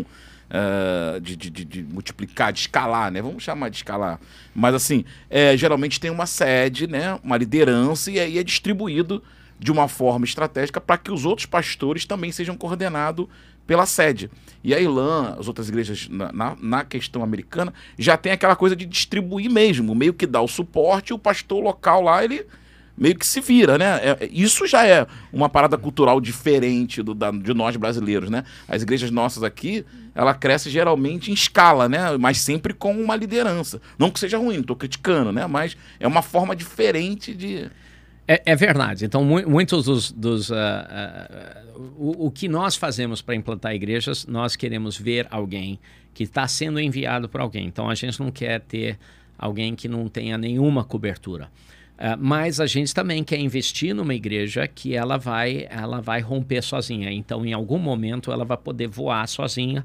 de multiplicar, de escalar, né? Vamos chamar de escalar. Mas assim, geralmente tem uma sede, né? Uma liderança, e aí é distribuído de uma forma estratégica para que os outros pastores também sejam coordenados pela sede. E a ILAM, as outras igrejas na questão americana, já tem aquela coisa de distribuir mesmo, meio que dá o suporte, e o pastor local lá, ele meio que se vira, né? Isso já é uma parada cultural diferente de nós brasileiros, né? As igrejas nossas aqui, ela cresce geralmente em escala, né? Mas sempre com uma liderança. Não que seja ruim, não estou criticando, né? Mas é uma forma diferente de... É verdade. Então, muitos o que nós fazemos para implantar igrejas, nós queremos ver alguém que está sendo enviado por alguém. Então, a gente não quer ter alguém que não tenha nenhuma cobertura. Mas a gente também quer investir numa igreja que ela vai romper sozinha. Então, em algum momento, ela vai poder voar sozinha,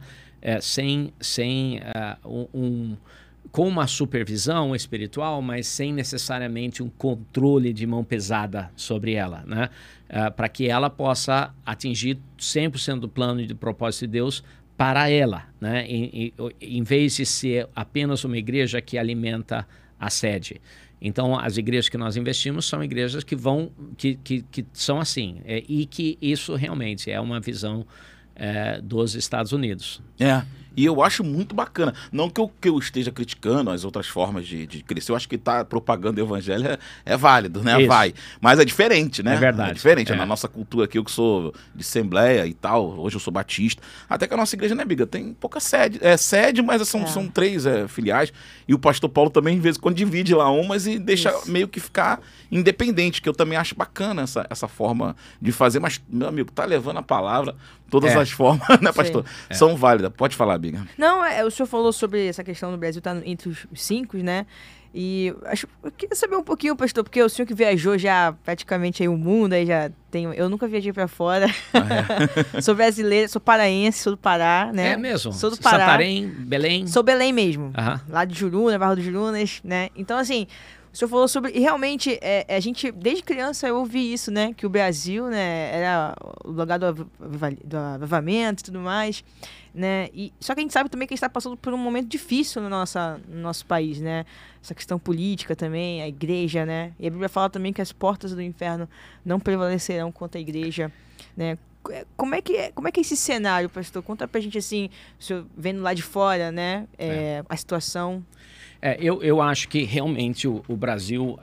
com uma supervisão espiritual, mas sem necessariamente um controle de mão pesada sobre ela, né? Para que ela possa atingir 100% do plano e do propósito de Deus para ela, né? Em vez de ser apenas uma igreja que alimenta a sede. Então, as igrejas que nós investimos são igrejas que são assim, e que isso realmente é uma visão dos Estados Unidos. E eu acho muito bacana. Não que eu esteja criticando as outras formas de crescer. Eu acho que tá propagando o evangelho é válido, né? Isso. Vai. Mas é diferente, né? É verdade. É diferente. Na nossa cultura aqui, eu que sou de Assembleia e tal, hoje eu sou batista. Até que a nossa igreja, né, Biga? Tem pouca sede. Sede, mas são 3 filiais. E o pastor Paulo também, de vez em quando, divide lá umas e deixa meio que ficar independente, que eu também acho bacana essa forma de fazer. Mas, meu amigo, tá levando a palavra. Todas as formas, né, pastor? São válidas. Pode falar, Biga. Não, o senhor falou sobre essa questão do Brasil estar entre os 5, né? E eu queria saber um pouquinho, pastor, porque o senhor que viajou já praticamente aí o mundo, aí já tenho. Eu nunca viajei pra fora. Sou brasileira, sou paraense, sou do Pará, né? É mesmo? Sou do Pará. Santarém, Belém? Sou Belém mesmo. Uhum. Lá de Juruna, Barra do Jurunas, né? Então, assim, o senhor falou sobre... E realmente, a gente, desde criança, eu ouvi isso, né? Que o Brasil, né, era o lugar do avivamento e tudo mais, né? Só que a gente sabe também que a gente está passando por um momento difícil no nosso país, né? Essa questão política também, a igreja, né? E a Bíblia fala também que as portas do inferno não prevalecerão contra a igreja, né? Como é que é esse cenário, pastor? Conta pra gente, assim, o senhor vendo lá de fora, né? A situação... Eu acho que realmente o Brasil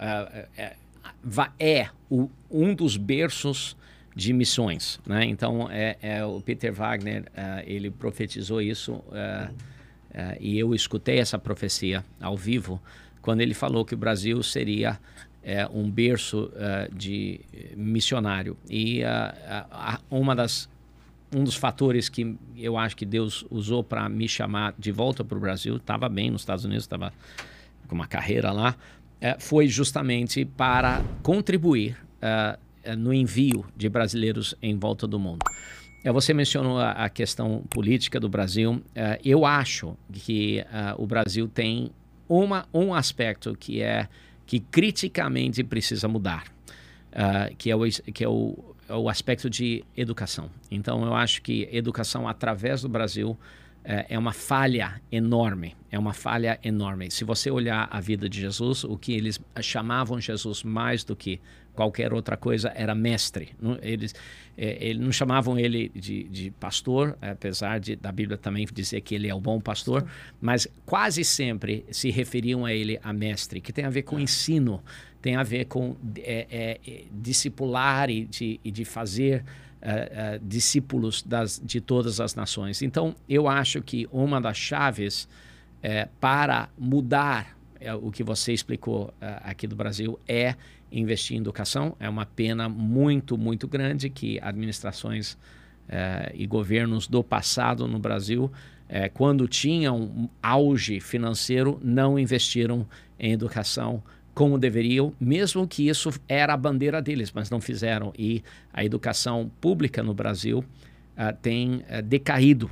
um dos berços de missões, né? Então, o Peter Wagner, ele profetizou isso, e eu escutei essa profecia ao vivo, quando ele falou que o Brasil seria um berço de missionário. E um dos fatores que eu acho que Deus usou para me chamar de volta para o Brasil, estava bem nos Estados Unidos, estava com uma carreira lá, foi justamente para contribuir no envio de brasileiros em volta do mundo. Você mencionou a questão política do Brasil. Eu acho que o Brasil tem um aspecto que é que criticamente precisa mudar, que é o aspecto de educação. Então, eu acho que educação através do Brasil é uma falha enorme. É uma falha enorme. Se você olhar a vida de Jesus, o que eles chamavam Jesus mais do que qualquer outra coisa era mestre. Eles não chamavam ele de pastor, apesar da Bíblia também dizer que ele é o bom pastor, mas quase sempre se referiam a ele a mestre, que tem a ver com ensino, tem a ver com discipular e de fazer discípulos de todas as nações. Então, eu acho que uma das chaves para mudar o que você explicou aqui do Brasil é investir em educação. É uma pena muito, muito grande que administrações e governos do passado no Brasil, quando tinham auge financeiro, não investiram em educação como deveriam, mesmo que isso era a bandeira deles, mas não fizeram. E a educação pública no Brasil tem decaído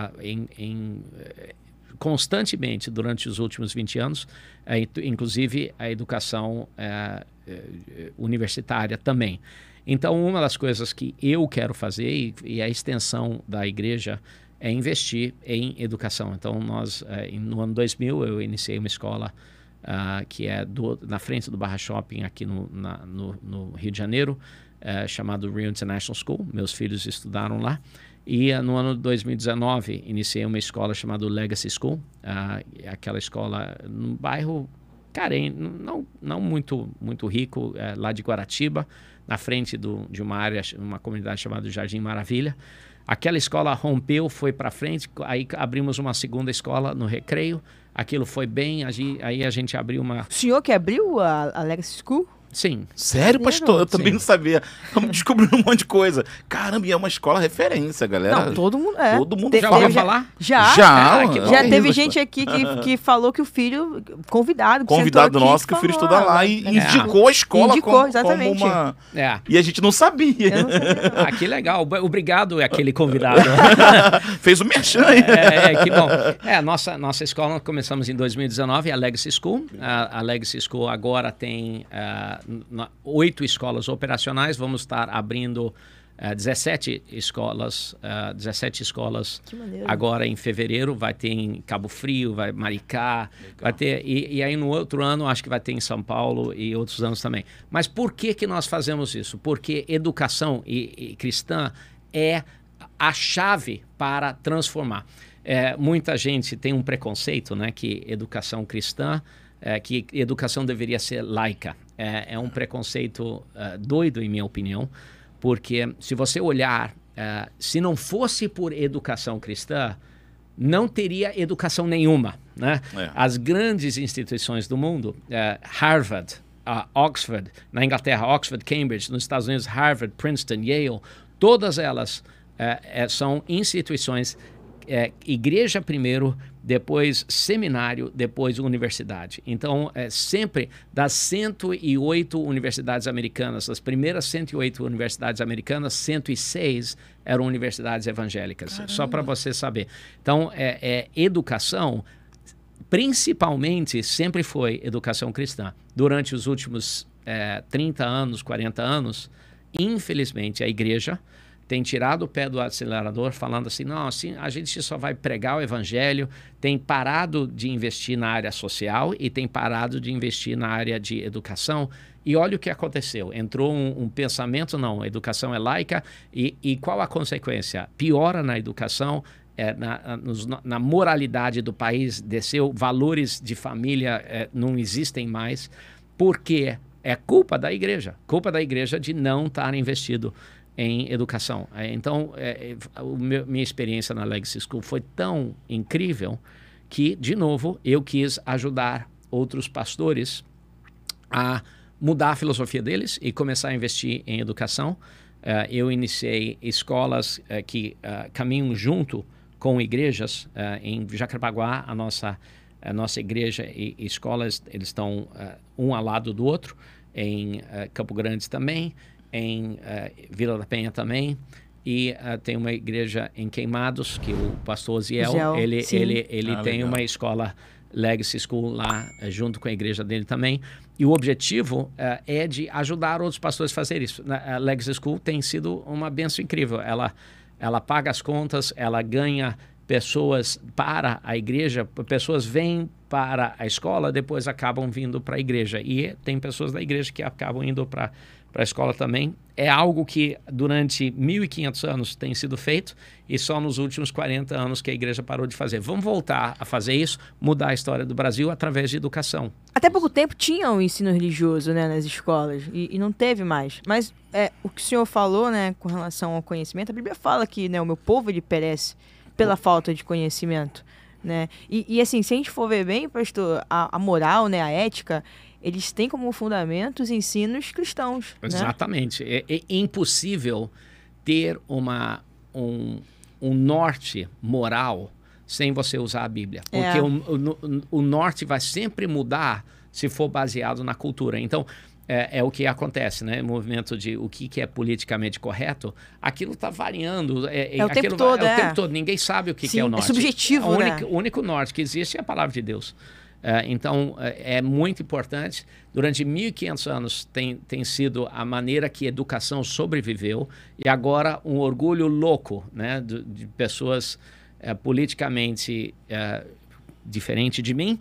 constantemente durante os últimos 20 anos, inclusive a educação universitária também. Então, uma das coisas que eu quero fazer, e a extensão da igreja, é investir em educação. Então, no ano 2000, eu iniciei uma escola que é na frente do Barra Shopping aqui no Rio de Janeiro, chamado Rio International School. Meus filhos estudaram lá. E no ano de 2019, iniciei uma escola chamada Legacy School, aquela escola num bairro carente, não muito rico, lá de Guaratiba, na frente de uma área, uma comunidade chamada Jardim Maravilha. Aquela escola rompeu, foi para frente, aí abrimos uma segunda escola no Recreio. Aquilo foi bem, aí a gente abriu uma... O senhor que abriu a Legacy School? Sim. Sério, pastor? Eu também não sabia. Estamos descobrindo um monte de coisa. Caramba, e é uma escola referência, galera. Não, todo mundo Todo mundo já ouviu falar? Já. Já teve gente aqui que falou que o filho, convidado nosso, que o filho estuda lá e indicou a escola exatamente. como uma... E a gente não sabia. Eu não sabia, não. Que legal. Obrigado, aquele convidado. Fez o merchan aí. Que bom. Nossa escola, começamos em 2019, a Legacy School. A Legacy School agora tem 8 escolas operacionais. Vamos estar abrindo 17 escolas agora em fevereiro. Vai ter em Cabo Frio, Maricá, vai ter, e aí no outro ano acho que vai ter em São Paulo e outros anos também. Mas por que nós fazemos isso? Porque educação e cristã é a chave para transformar. Muita gente tem um preconceito, né, que educação cristã, que educação deveria ser laica. É um preconceito doido, em minha opinião, porque se você olhar, se não fosse por educação cristã, não teria educação nenhuma, né? As grandes instituições do mundo, Harvard, Oxford, na Inglaterra, Oxford, Cambridge, nos Estados Unidos, Harvard, Princeton, Yale, todas elas são instituições, igreja primeiro, depois seminário, depois universidade. Então, sempre das 108 universidades americanas, das primeiras 108 universidades americanas, 106 eram universidades evangélicas. Caramba. Só para você saber. Então, educação, principalmente, sempre foi educação cristã. Durante os últimos 30 anos, 40 anos, infelizmente, a igreja tem tirado o pé do acelerador, falando assim, não, assim, a gente só vai pregar o evangelho, tem parado de investir na área social e tem parado de investir na área de educação. E olha o que aconteceu. Entrou um pensamento, não, a educação é laica, e qual a consequência? Piora na educação, na moralidade do país, desceu, valores de família não existem mais, porque é culpa da igreja de não estar investido em educação. Então, minha experiência na Legacy School foi tão incrível que, de novo, eu quis ajudar outros pastores a mudar a filosofia deles e começar a investir em educação. Eu iniciei escolas que caminham junto com igrejas. Em Jacarepaguá, a nossa igreja e escolas, eles estão um ao lado do outro. Em Campo Grande também, em Vila da Penha também, e tem uma igreja em Queimados, que o pastor Ziel, ele tem uma escola Legacy School lá, junto com a igreja dele também. E o objetivo é de ajudar outros pastores a fazer isso. A Legacy School tem sido uma bênção incrível. Ela paga as contas, ela ganha pessoas para a igreja, pessoas vêm para a escola, depois acabam vindo para a igreja. E tem pessoas da igreja que acabam indo para a escola também. É algo que durante 1.500 anos tem sido feito e só nos últimos 40 anos que a igreja parou de fazer. Vamos voltar a fazer isso, mudar a história do Brasil através de educação. Até pouco tempo tinha o ensino religioso, né, nas escolas e não teve mais. Mas o que o senhor falou, né, com relação ao conhecimento, a Bíblia fala que, né, o meu povo ele perece pela falta de conhecimento, né? E assim, se a gente for ver bem, pastor, a moral, né, a ética, eles têm como fundamento os ensinos cristãos. Exatamente. Né? É impossível ter um norte moral sem você usar a Bíblia. Porque o norte vai sempre mudar se for baseado na cultura. Então, é o que acontece, né? O movimento de o que é politicamente correto, aquilo está variando. O tempo todo. O tempo todo. Ninguém sabe o que é o norte. É subjetivo, O único norte que existe é a palavra de Deus. Então, é muito importante. Durante 1.500 anos tem sido a maneira que a educação sobreviveu e agora um orgulho louco, né, de pessoas politicamente diferentes de mim.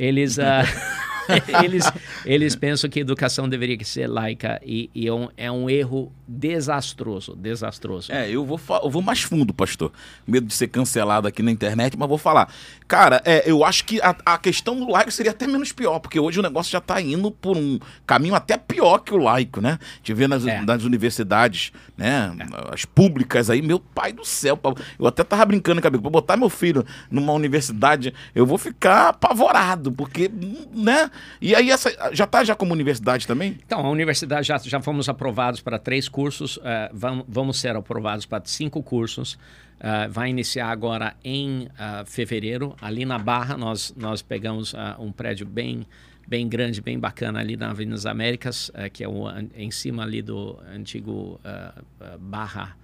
Eles pensam que a educação deveria ser laica e é um erro desastroso. Eu vou mais fundo, pastor. Medo de ser cancelado aqui na internet, mas vou falar. Cara, eu acho que a questão do laico seria até menos pior, porque hoje o negócio já está indo por um caminho até pior que o laico, né? A gente vê nas universidades, né? As públicas aí, meu pai do céu. Eu até tava brincando, para botar meu filho numa universidade, eu vou ficar apavorado, porque, né? E aí, já está como universidade também? Então, a universidade já fomos aprovados para 3 cursos, vamos ser aprovados para 5 cursos. Vai iniciar agora em fevereiro. Ali na Barra, nós pegamos um prédio bem grande, bem bacana ali na Avenida das Américas, que é em cima ali do antigo Barra.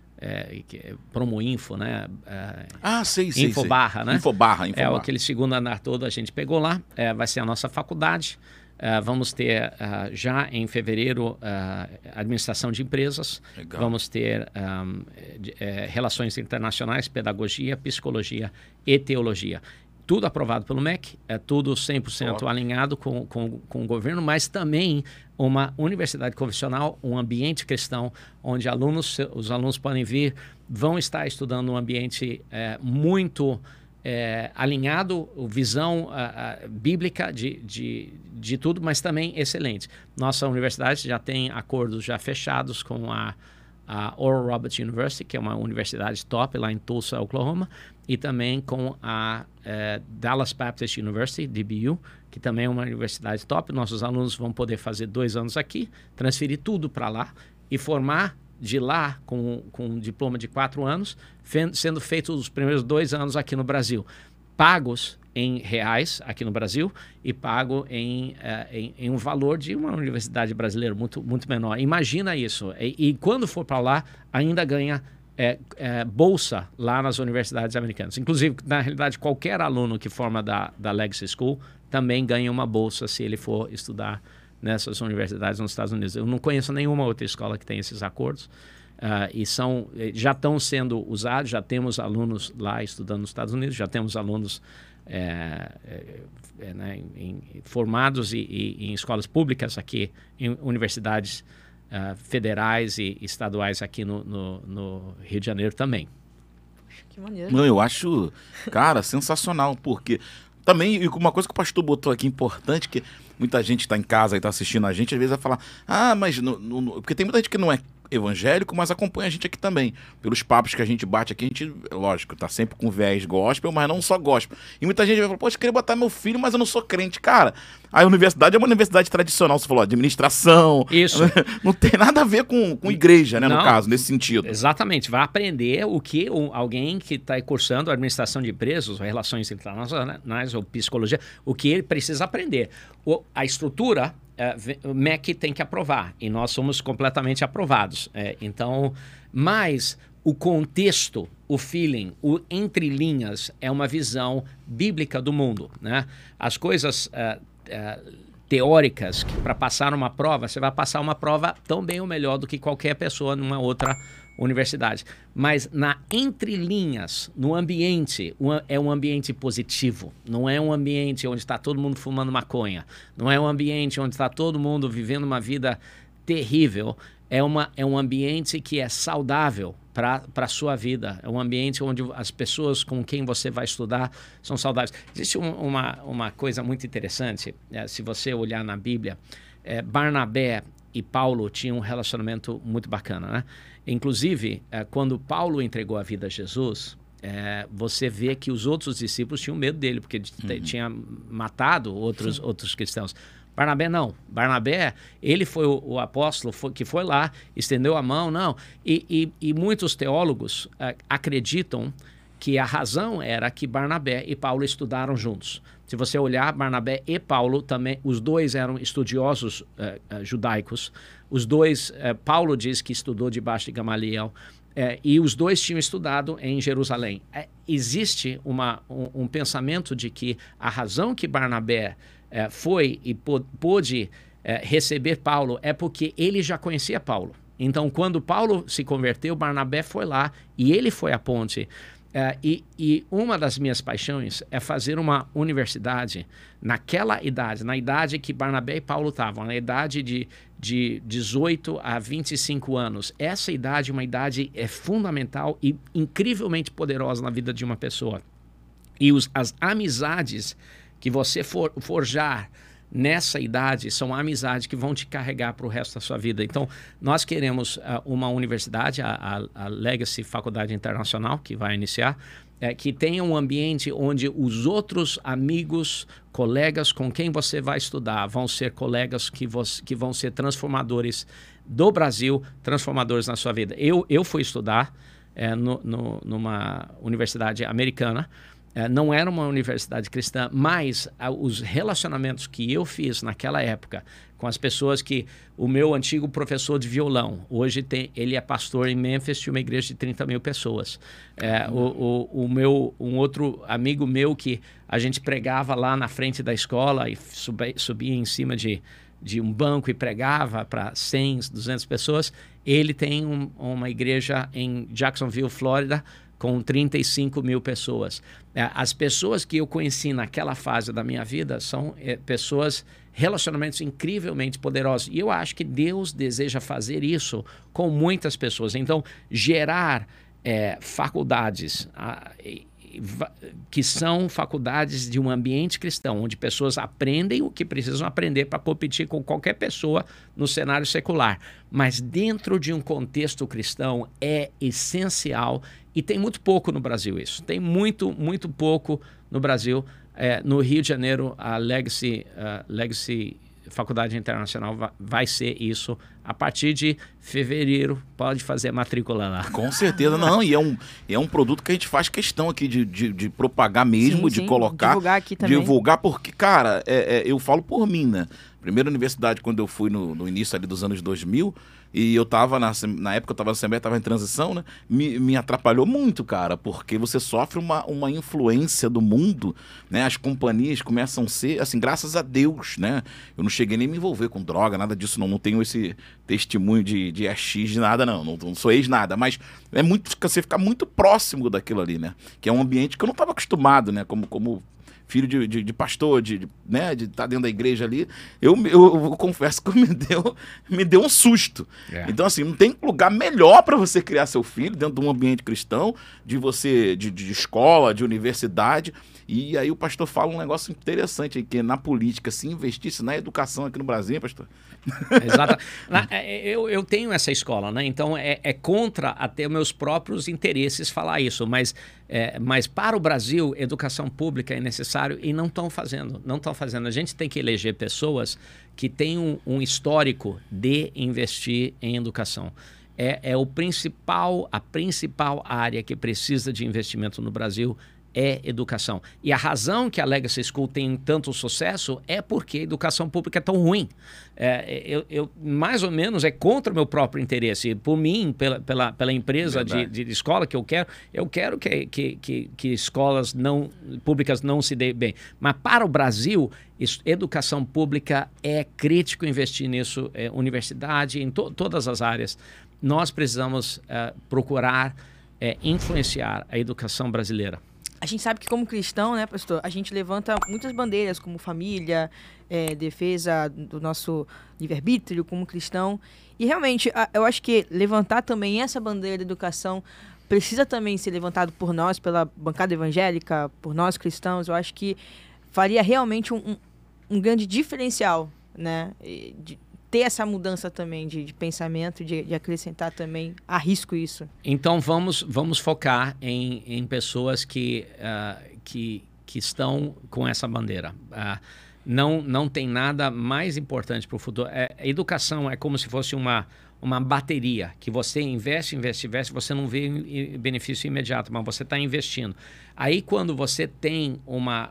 Promoinfo, né? Sei. Infobarra, né? Infobarra. Aquele segundo andar todo a gente pegou lá. Vai ser a nossa faculdade. Vamos ter já em fevereiro administração de empresas. Legal. Vamos ter relações internacionais, pedagogia, psicologia e teologia. Tudo aprovado pelo MEC, tudo 100% alinhado com o governo, mas também uma universidade confessional, um ambiente cristão, onde os alunos podem vir, vão estar estudando um ambiente muito alinhado, visão bíblica de tudo, mas também excelente. Nossa universidade já tem acordos já fechados com a Oral Roberts University, que é uma universidade top lá em Tulsa, Oklahoma, e também com a Dallas Baptist University, DBU, que também é uma universidade top. Nossos alunos vão poder fazer 2 anos aqui, transferir tudo para lá e formar de lá com um diploma de 4 anos, sendo feitos os primeiros 2 anos aqui no Brasil, pagos em reais aqui no Brasil e pago em um valor de uma universidade brasileira muito, muito menor. Imagina isso. E quando for para lá, ainda ganha bolsa lá nas universidades americanas. Inclusive, na realidade, qualquer aluno que forma da Legacy School também ganha uma bolsa se ele for estudar nessas universidades nos Estados Unidos. Eu não conheço nenhuma outra escola que tenha esses acordos. E já estão sendo usados, já temos alunos lá estudando nos Estados Unidos, já temos alunos formados em escolas públicas aqui, em universidades federais e estaduais aqui no Rio de Janeiro também. Que maneiro. Não, eu acho, cara, sensacional, porque também, e uma coisa que o pastor botou aqui importante, que muita gente está em casa e está assistindo a gente, às vezes vai falar, mas... porque tem muita gente que não é evangélico, mas acompanha a gente aqui também. Pelos papos que a gente bate aqui, a gente, lógico, tá sempre com viés gospel, mas não só gospel. E muita gente vai falar, poxa, eu queria botar meu filho, mas eu não sou crente. Cara, a universidade é uma universidade tradicional, você falou, administração. Isso. Não tem nada a ver com igreja, né, no caso, nesse sentido. Exatamente. Vai aprender o que alguém que está cursando administração de empresas, ou relações internacionais, ou psicologia, o que ele precisa aprender. A estrutura... o MEC tem que aprovar e nós somos completamente aprovados. Então, mas o contexto o feeling, o entre linhas é uma visão bíblica do mundo, né? As coisas teóricas, que para passar uma prova, você vai passar uma prova tão bem ou melhor do que qualquer pessoa numa outra universidade. Mas na entrelinhas, no ambiente, é um ambiente positivo. Não é um ambiente onde está todo mundo fumando maconha. Não é um ambiente onde está todo mundo vivendo uma vida terrível. É um ambiente que é saudável para a sua vida. É um ambiente onde as pessoas com quem você vai estudar são saudáveis. Existe uma coisa muito interessante, se você olhar na Bíblia, Barnabé e Paulo tinham um relacionamento muito bacana, né? Inclusive, quando Paulo entregou a vida a Jesus, você vê que os outros discípulos tinham medo dele, porque ele tinha matado outros cristãos. Barnabé não. Barnabé, ele foi o apóstolo que foi lá, estendeu a mão, não. E muitos teólogos acreditam que a razão era que Barnabé e Paulo estudaram juntos. Se você olhar, Barnabé e Paulo também, os dois eram estudiosos judaicos. Os dois, Paulo diz que estudou debaixo de Gamaliel, e os dois tinham estudado em Jerusalém. Existe um pensamento de que a razão que Barnabé foi e pôde receber Paulo é porque ele já conhecia Paulo. Então, quando Paulo se converteu, Barnabé foi lá e ele foi a ponte. E uma das minhas paixões é fazer uma universidade naquela idade, na idade que Barnabé e Paulo estavam, na idade de 18 a 25 anos. Essa idade, uma idade fundamental e incrivelmente poderosa na vida de uma pessoa. E as amizades que você forjar nessa idade são amizades que vão te carregar para o resto da sua vida. Então, nós queremos uma universidade, a Legacy Faculdade Internacional, que vai iniciar, que tenha um ambiente onde os outros amigos, colegas com quem você vai estudar vão ser colegas que vão ser transformadores do Brasil, transformadores na sua vida. Eu fui estudar numa universidade americana. Não era uma universidade cristã, mas os relacionamentos que eu fiz naquela época com as pessoas que... O meu antigo professor de violão, hoje ele é pastor em Memphis de uma igreja de 30 mil pessoas. Um outro amigo meu que a gente pregava lá na frente da escola e subia em cima de um banco e pregava para 100, 200 pessoas. Ele tem uma igreja em Jacksonville, Flórida, com 35 mil pessoas. As pessoas que eu conheci naquela fase da minha vida são relacionamentos incrivelmente poderosos. E eu acho que Deus deseja fazer isso com muitas pessoas. Então, gerar faculdades que são faculdades de um ambiente cristão, onde pessoas aprendem o que precisam aprender para competir com qualquer pessoa no cenário secular. Mas dentro de um contexto cristão é essencial. E tem muito pouco no Brasil isso. Tem muito, muito pouco no Brasil. No Rio de Janeiro, a Legacy Faculdade Internacional vai ser isso. A partir de fevereiro, pode fazer matrícula lá. Com certeza, não. E é um produto que a gente faz questão aqui de propagar mesmo, de colocar. Divulgar aqui também. Divulgar porque, cara, eu falo por mim, né? Primeira universidade, quando eu fui no início ali dos anos 2000, e eu tava na época eu tava na Assembleia, tava em transição, né? Me atrapalhou muito, cara, porque você sofre uma influência do mundo, né? As companhias começam a ser, assim, graças a Deus, né? Eu não cheguei nem a me envolver com droga, nada disso, não tenho esse testemunho de ex de nada, não sou ex nada, mas você fica muito próximo daquilo ali, né? Que é um ambiente que eu não tava acostumado, né? Como filho de pastor, né, de estar dentro da igreja ali, eu confesso que me deu um susto. Então, assim, não tem lugar melhor para você criar seu filho dentro de um ambiente cristão, de escola, de universidade. E aí o pastor fala um negócio interessante aí, que na política, se investisse na educação aqui no Brasil, pastor. Exato. Eu tenho essa escola, né? Então é contra até meus próprios interesses falar isso, mas para o Brasil, educação pública é necessário e não estão fazendo. A gente tem que eleger pessoas que têm um histórico de investir em educação. A principal área que precisa de investimento no Brasil é educação. E a razão que a Legacy School tem tanto sucesso é porque a educação pública é tão ruim. Eu mais ou menos, é contra o meu próprio interesse. Por mim, pela empresa de escola que eu quero que escolas públicas não se deem bem. Mas para o Brasil, educação pública é crítico investir nisso, universidade, em todas as áreas. Nós precisamos procurar influenciar a educação brasileira. A gente sabe que como cristão, né, pastor, a gente levanta muitas bandeiras como família, defesa do nosso livre-arbítrio como cristão. E realmente, eu acho que levantar também essa bandeira da educação precisa também ser levantado por nós, pela bancada evangélica, por nós cristãos. Eu acho que faria realmente um grande diferencial, né, de ter essa mudança também de pensamento, de acrescentar também, arrisco isso. Então vamos focar em pessoas que estão com essa bandeira. Não tem nada mais importante para o futuro. A educação é como se fosse uma bateria que você investe, você não vê benefício imediato, mas você está investindo. Aí quando você tem uma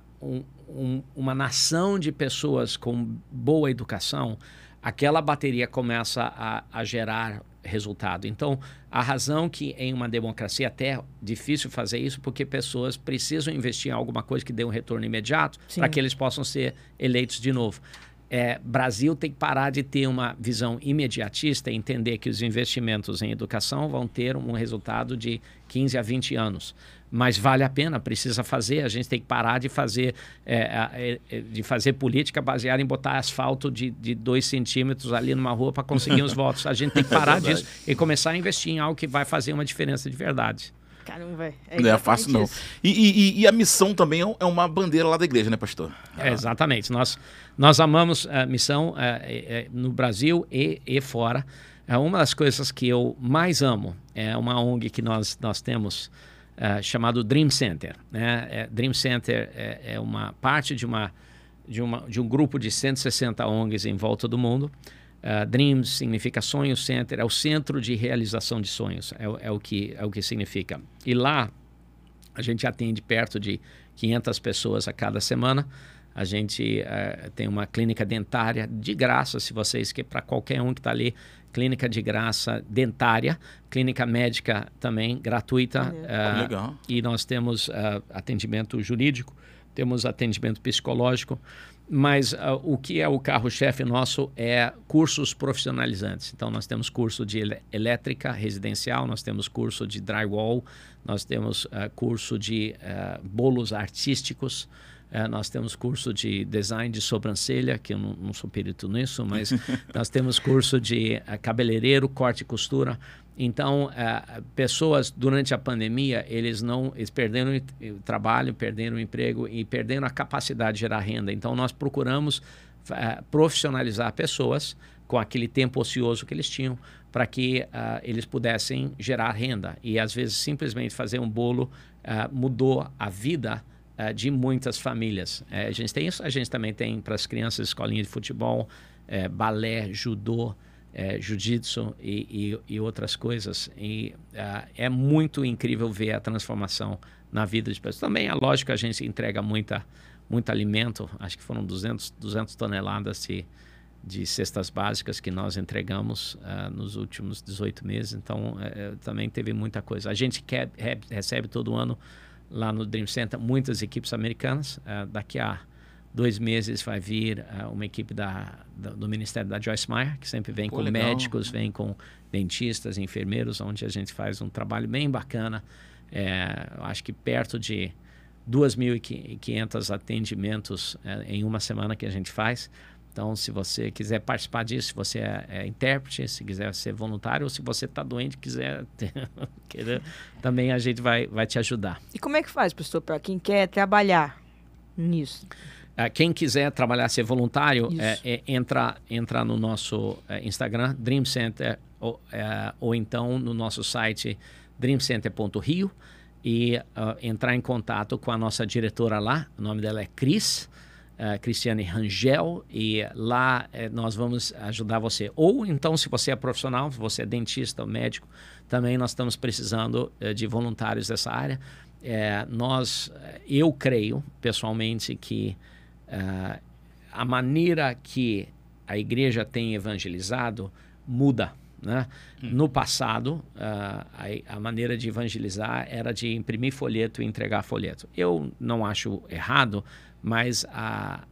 nação de pessoas com boa educação, aquela bateria começa a gerar resultado. Então, a razão que em uma democracia até é difícil fazer isso, porque pessoas precisam investir em alguma coisa que dê um retorno imediato para que eles possam ser eleitos de novo. Brasil tem que parar de ter uma visão imediatista e entender que os investimentos em educação vão ter um resultado de 15 a 20 anos. Mas vale a pena, precisa fazer. A gente tem que parar de fazer política baseada em botar asfalto de 2 centímetros ali numa rua para conseguir os votos. A gente tem que parar disso e começar a investir em algo que vai fazer uma diferença de verdade. Caramba, velho. Não é fácil, não. E a missão também é uma bandeira lá da igreja, né, pastor? Exatamente. Nós amamos a missão no Brasil e fora. Uma das coisas que eu mais amo é uma ONG que nós temos chamado Dream Center. Né? Dream Center é uma parte de um grupo de 160 ONGs em volta do mundo. Dreams significa sonho, center é o centro de realização de sonhos, é o que significa. E lá a gente atende perto de 500 pessoas a cada semana. A gente tem uma clínica dentária de graça, se vocês que para qualquer um que está ali, clínica de graça dentária, clínica médica também gratuita. Legal. E nós temos atendimento jurídico, temos atendimento psicológico. Mas o que é o carro-chefe nosso é cursos profissionalizantes. Então, nós temos curso de elétrica residencial, nós temos curso de drywall, nós temos curso de bolos artísticos, nós temos curso de design de sobrancelha, que eu não sou perito nisso, mas nós temos curso de cabeleireiro, corte e costura. Então, pessoas durante a pandemia, eles perderam o trabalho, perderam o emprego e perderam a capacidade de gerar renda. Então, nós procuramos profissionalizar pessoas com aquele tempo ocioso que eles tinham para que eles pudessem gerar renda. E, às vezes, simplesmente fazer um bolo mudou a vida de muitas famílias. A gente tem isso, a gente também tem para as crianças escolinha de futebol, balé, judô, jiu-jitsu e outras coisas. E é muito incrível ver a transformação na vida de pessoas. Também é lógico que a gente entrega muito alimento, acho que foram 200 toneladas de cestas básicas que nós entregamos nos últimos 18 meses. Então, também teve muita coisa. A gente recebe todo ano lá no Dream Center muitas equipes americanas. Daqui a 2 meses vai vir uma equipe do Ministério da Joyce Meyer, que sempre vem com legal. Médicos, vem com dentistas, enfermeiros, onde a gente faz um trabalho bem bacana. Eu acho que perto de 2.500 atendimentos em uma semana que a gente faz. Então, se você quiser participar disso, se você é intérprete, se quiser ser voluntário, ou se você está doente e quiser também a gente vai te ajudar. E como é que faz, pastor, para quem quer trabalhar nisso? Quem quiser trabalhar, ser voluntário, entra no nosso Instagram, Dream Center, ou então no nosso site dreamcenter.rio e entrar em contato com a nossa diretora lá. O nome dela é Cristiane Rangel, e lá nós vamos ajudar você. Ou então, se você é profissional, se você é dentista ou médico, também nós estamos precisando de voluntários dessa área. eu creio, pessoalmente, que a maneira que a igreja tem evangelizado muda, né? No passado, a maneira de evangelizar era de imprimir folheto e entregar folheto. Eu não acho errado, mas a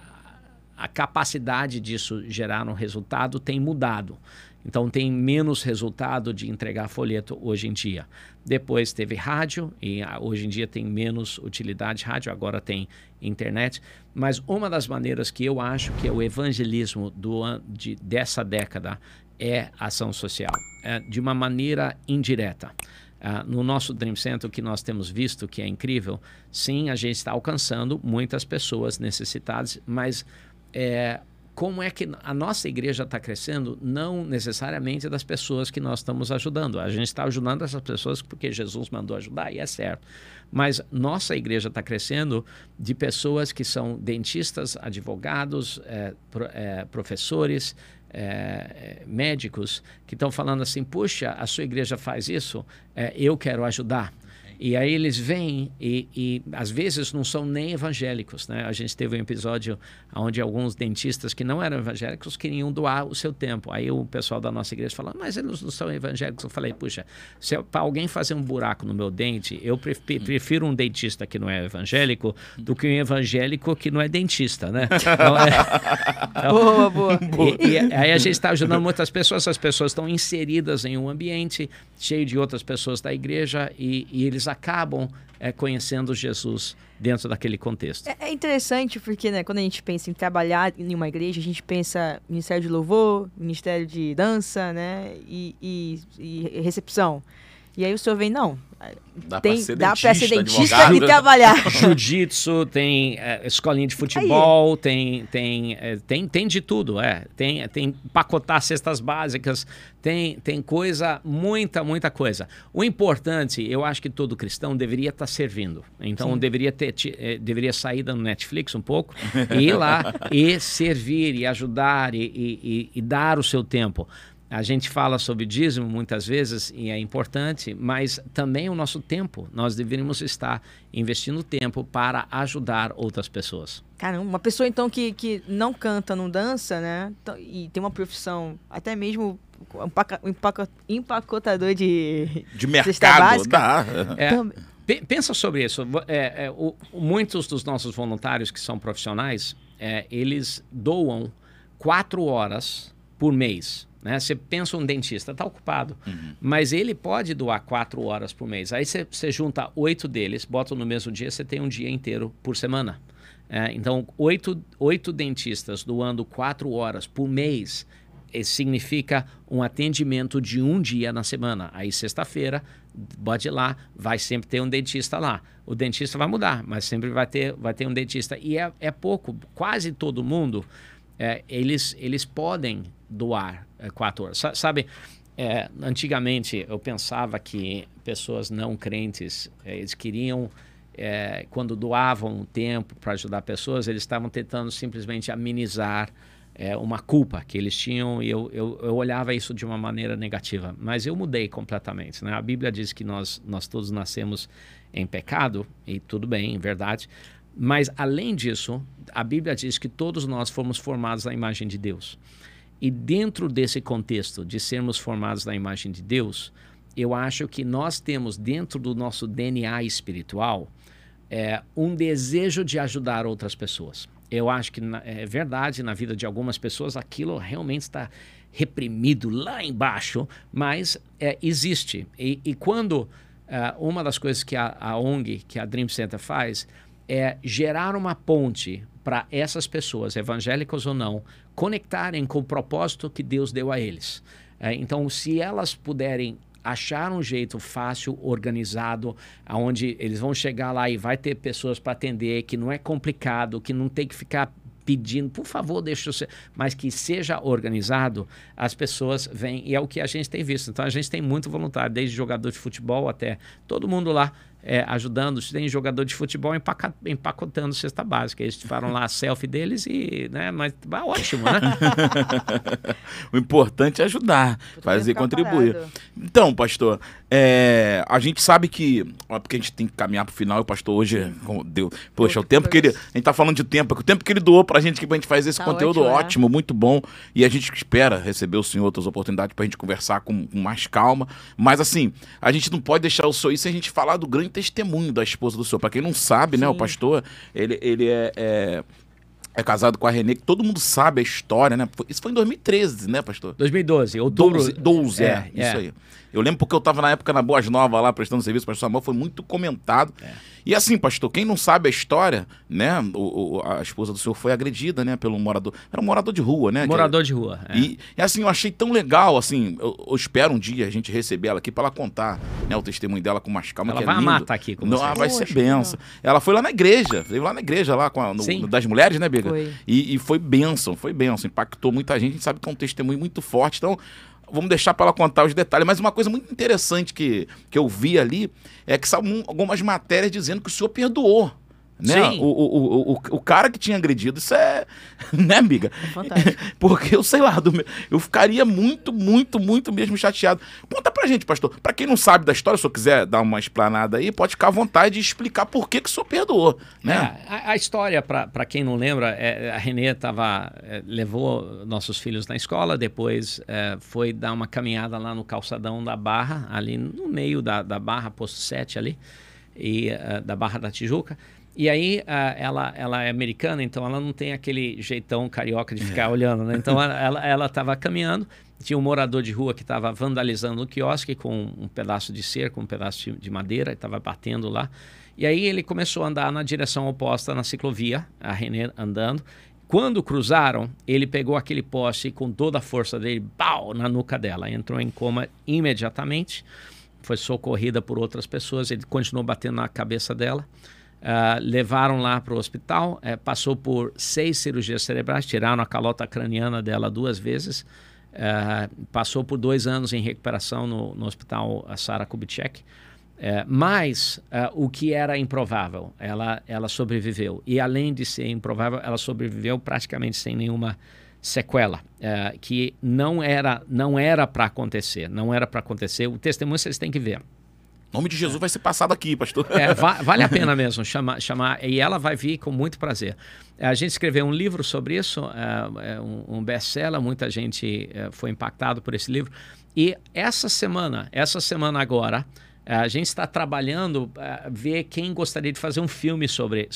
capacidade disso gerar um resultado tem mudado. Então, tem menos resultado de entregar folheto hoje em dia. Depois teve rádio, e hoje em dia tem menos utilidade rádio, agora tem internet. Mas uma das maneiras que eu acho que é o evangelismo dessa década é ação social, de uma maneira indireta. No nosso Dream Center, o que nós temos visto, que é incrível, sim, a gente está alcançando muitas pessoas necessitadas, mas como é que a nossa igreja está crescendo? Não necessariamente das pessoas que nós estamos ajudando. A gente está ajudando essas pessoas porque Jesus mandou ajudar, e é certo. Mas nossa igreja está crescendo de pessoas que são dentistas, advogados, professores, médicos, que estão falando assim, puxa, a sua igreja faz isso, eu quero ajudar. E aí eles vêm e às vezes não são nem evangélicos, né? A gente teve um episódio onde alguns dentistas que não eram evangélicos queriam doar o seu tempo. Aí o pessoal da nossa igreja falou, mas eles não são evangélicos. Eu falei, puxa, se para alguém fazer um buraco no meu dente, eu prefiro um dentista que não é evangélico do que um evangélico que não é dentista, né? Então, boa. E aí a gente está ajudando muitas pessoas, essas pessoas estão inseridas em um ambiente cheio de outras pessoas da igreja e eles acabam conhecendo Jesus dentro daquele contexto. É interessante porque, né, quando a gente pensa em trabalhar em uma igreja, a gente pensa Ministério de Louvor, Ministério de Dança, né, e recepção. E aí o senhor vem, não, dá para ser dentista e trabalhar. Jiu-jitsu, tem escolinha de futebol, tem de tudo, tem empacotar cestas básicas, tem coisa, muita coisa. O importante, eu acho que todo cristão deveria estar servindo. Então, deveria sair da Netflix um pouco, e ir lá e servir, e ajudar, e dar o seu tempo. A gente fala sobre dízimo muitas vezes e é importante, mas também o nosso tempo. Nós deveríamos estar investindo tempo para ajudar outras pessoas. Caramba, uma pessoa então que não canta, não dança, né? E tem uma profissão, até mesmo empacotador de mercado, dá. Pensa sobre isso. Muitos dos nossos voluntários que são profissionais, eles doam 4 horas por mês. Né? Você pensa um dentista, está ocupado, mas ele pode doar 4 horas por mês. Aí você junta 8 deles, bota no mesmo dia, você tem um dia inteiro por semana. Então, 8 dentistas doando 4 horas por mês significa um atendimento de um dia na semana. Aí, sexta-feira, pode ir lá, vai sempre ter um dentista lá. O dentista vai mudar, mas sempre vai ter um dentista. E é pouco, quase todo mundo, eles podem doar 4 horas. Sabe, antigamente eu pensava que pessoas não crentes, eles queriam, quando doavam tempo para ajudar pessoas, eles estavam tentando simplesmente amenizar uma culpa que eles tinham, e eu olhava isso de uma maneira negativa. Mas eu mudei completamente, né? A Bíblia diz que nós todos nascemos em pecado, e tudo bem, verdade. Mas, além disso, a Bíblia diz que todos nós fomos formados na imagem de Deus. E dentro desse contexto de sermos formados na imagem de Deus, eu acho que nós temos dentro do nosso DNA espiritual um desejo de ajudar outras pessoas. Eu acho que é verdade, na vida de algumas pessoas aquilo realmente está reprimido lá embaixo, mas existe. E quando uma das coisas que a ONG, que a Dream Center faz, é gerar uma ponte para essas pessoas, evangélicas ou não, conectarem com o propósito que Deus deu a eles. Então, se elas puderem achar um jeito fácil, organizado, onde eles vão chegar lá e vai ter pessoas para atender, que não é complicado, que não tem que ficar pedindo, por favor, deixa eu ser, mas que seja organizado, as pessoas vêm, e é o que a gente tem visto. Então, a gente tem muito voluntário, desde jogador de futebol até todo mundo lá ajudando. Tem jogador de futebol empacotando cesta básica. Eles tiraram lá a selfie deles mas ótimo, né? O importante é ajudar, fazer, contribuir. Parado. Então, pastor, a gente sabe que, porque a gente tem que caminhar pro final, e o pastor hoje deu, poxa, o tempo que ele, a gente tá falando de tempo, o tempo que ele doou pra gente gente fazer esse conteúdo ótimo, muito bom, e a gente espera receber o senhor outras oportunidades pra gente conversar com mais calma, mas assim, a gente não pode deixar o senhor isso sem a gente falar do grande testemunho da esposa do senhor. Pra quem não sabe, né, o pastor, ele é casado com a Renê, que todo mundo sabe a história, né? Isso foi em 2013, né, pastor? 2012, outubro. 12, isso aí. Eu lembro porque eu estava na época na Boas Novas lá, prestando serviço para o pastor Samuel, foi muito comentado. E assim, pastor, quem não sabe a história, né, a esposa do senhor foi agredida, né, pelo morador, era um morador de rua, né? Morador de rua, E assim, eu achei tão legal, assim, eu espero um dia a gente receber ela aqui para ela contar, né, o testemunho dela com mais calma, ela que vai é lindo. amar estar aqui com você. Vai ser benção. Ela foi lá na igreja, veio lá na igreja, lá no das mulheres, né, Biga? Foi. E foi bênção, impactou muita gente, a gente sabe que é um testemunho muito forte, então vamos deixar para ela contar os detalhes. Mas uma coisa muito interessante que eu vi ali é que são algumas matérias dizendo que o senhor perdoou, né? Sim. O cara que tinha agredido, isso é, né, amiga? É fantástico. Porque eu sei lá, eu ficaria muito, muito, muito mesmo chateado. Conta pra gente, pastor. Pra quem não sabe da história, se o senhor quiser dar uma explanada aí, pode ficar à vontade de explicar por que o senhor perdoou, né? A história, pra quem não lembra, a Renê levou nossos filhos na escola, depois foi dar uma caminhada lá no calçadão da Barra, ali no meio da Barra, posto 7 ali, e da Barra da Tijuca. E aí ela é americana, então ela não tem aquele jeitão carioca de ficar olhando, né? Então ela estava caminhando, tinha um morador de rua que estava vandalizando o quiosque com um pedaço de cerco, um pedaço de madeira, estava batendo lá. E aí ele começou a andar na direção oposta na ciclovia, a Renê andando. Quando cruzaram, ele pegou aquele poste e com toda a força dele, pau, na nuca dela. Entrou em coma imediatamente, foi socorrida por outras pessoas, ele continuou batendo na cabeça dela. Levaram lá para o hospital, passou por 6 cirurgias cerebrais, tiraram a calota craniana dela 2 vezes, passou por 2 anos em recuperação no hospital Sarah Kubitschek, mas o que era improvável, ela sobreviveu, e além de ser improvável, ela sobreviveu praticamente sem nenhuma sequela, que não era para acontecer, o testemunho vocês têm que ver. Em nome de Jesus vai ser passado aqui, pastor. Vale a pena mesmo chamar, e ela vai vir com muito prazer. A gente escreveu um livro sobre isso, um best-seller, muita gente foi impactado por esse livro. E essa semana agora, a gente está trabalhando ver quem gostaria de fazer um filme sobre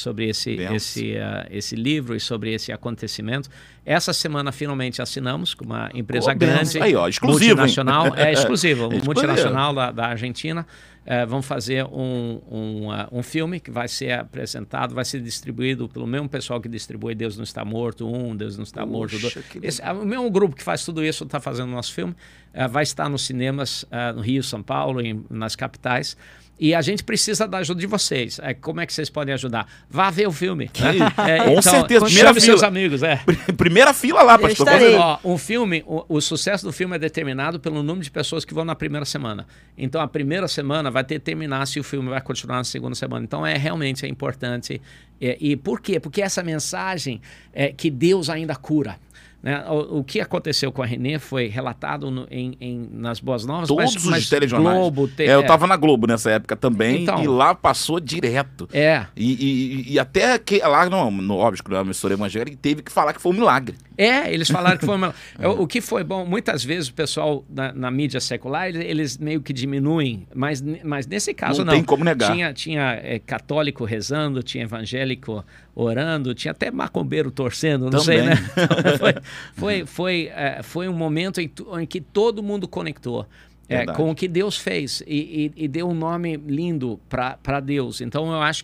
esse livro e sobre esse acontecimento. Essa semana finalmente assinamos com uma empresa grande, aí, exclusivo, multinacional, exclusivo, multinacional da Argentina. Vamos fazer um filme que vai ser apresentado, vai ser distribuído pelo mesmo pessoal que distribui Deus Não Está Morto 1, Deus Não Está Morto 2. O mesmo grupo que faz tudo isso está fazendo o nosso filme. Vai estar nos cinemas no Rio, São Paulo, nas capitais. E a gente precisa da ajuda de vocês. Como é que vocês podem ajudar? Vá ver o filme. Né? Com certeza, primeira fila. Seus amigos. Primeira fila lá, pastor. Um filme, o sucesso do filme é determinado pelo número de pessoas que vão na primeira semana. Então, a primeira semana vai determinar se o filme vai continuar na segunda semana. Então, realmente é importante. E por quê? Porque essa mensagem é que Deus ainda cura. Né? O que aconteceu com a Renê foi relatado nas Boas Novas. Todos os telejornais. Globo, eu estava na Globo nessa época também, então, e lá passou direto. E até que lá no óbvio, na emissora evangélica, teve que falar que foi um milagre. Eles falaram que foi um milagre. O que foi bom, muitas vezes o pessoal na mídia secular, eles meio que diminuem, mas nesse caso não. Tem como negar. Tinha católico rezando, tinha evangélico orando, tinha até macumbeiro torcendo, não sei, né? Então, foi um momento em que todo mundo conectou com o que Deus fez e deu um nome lindo para Deus. Então eu acho que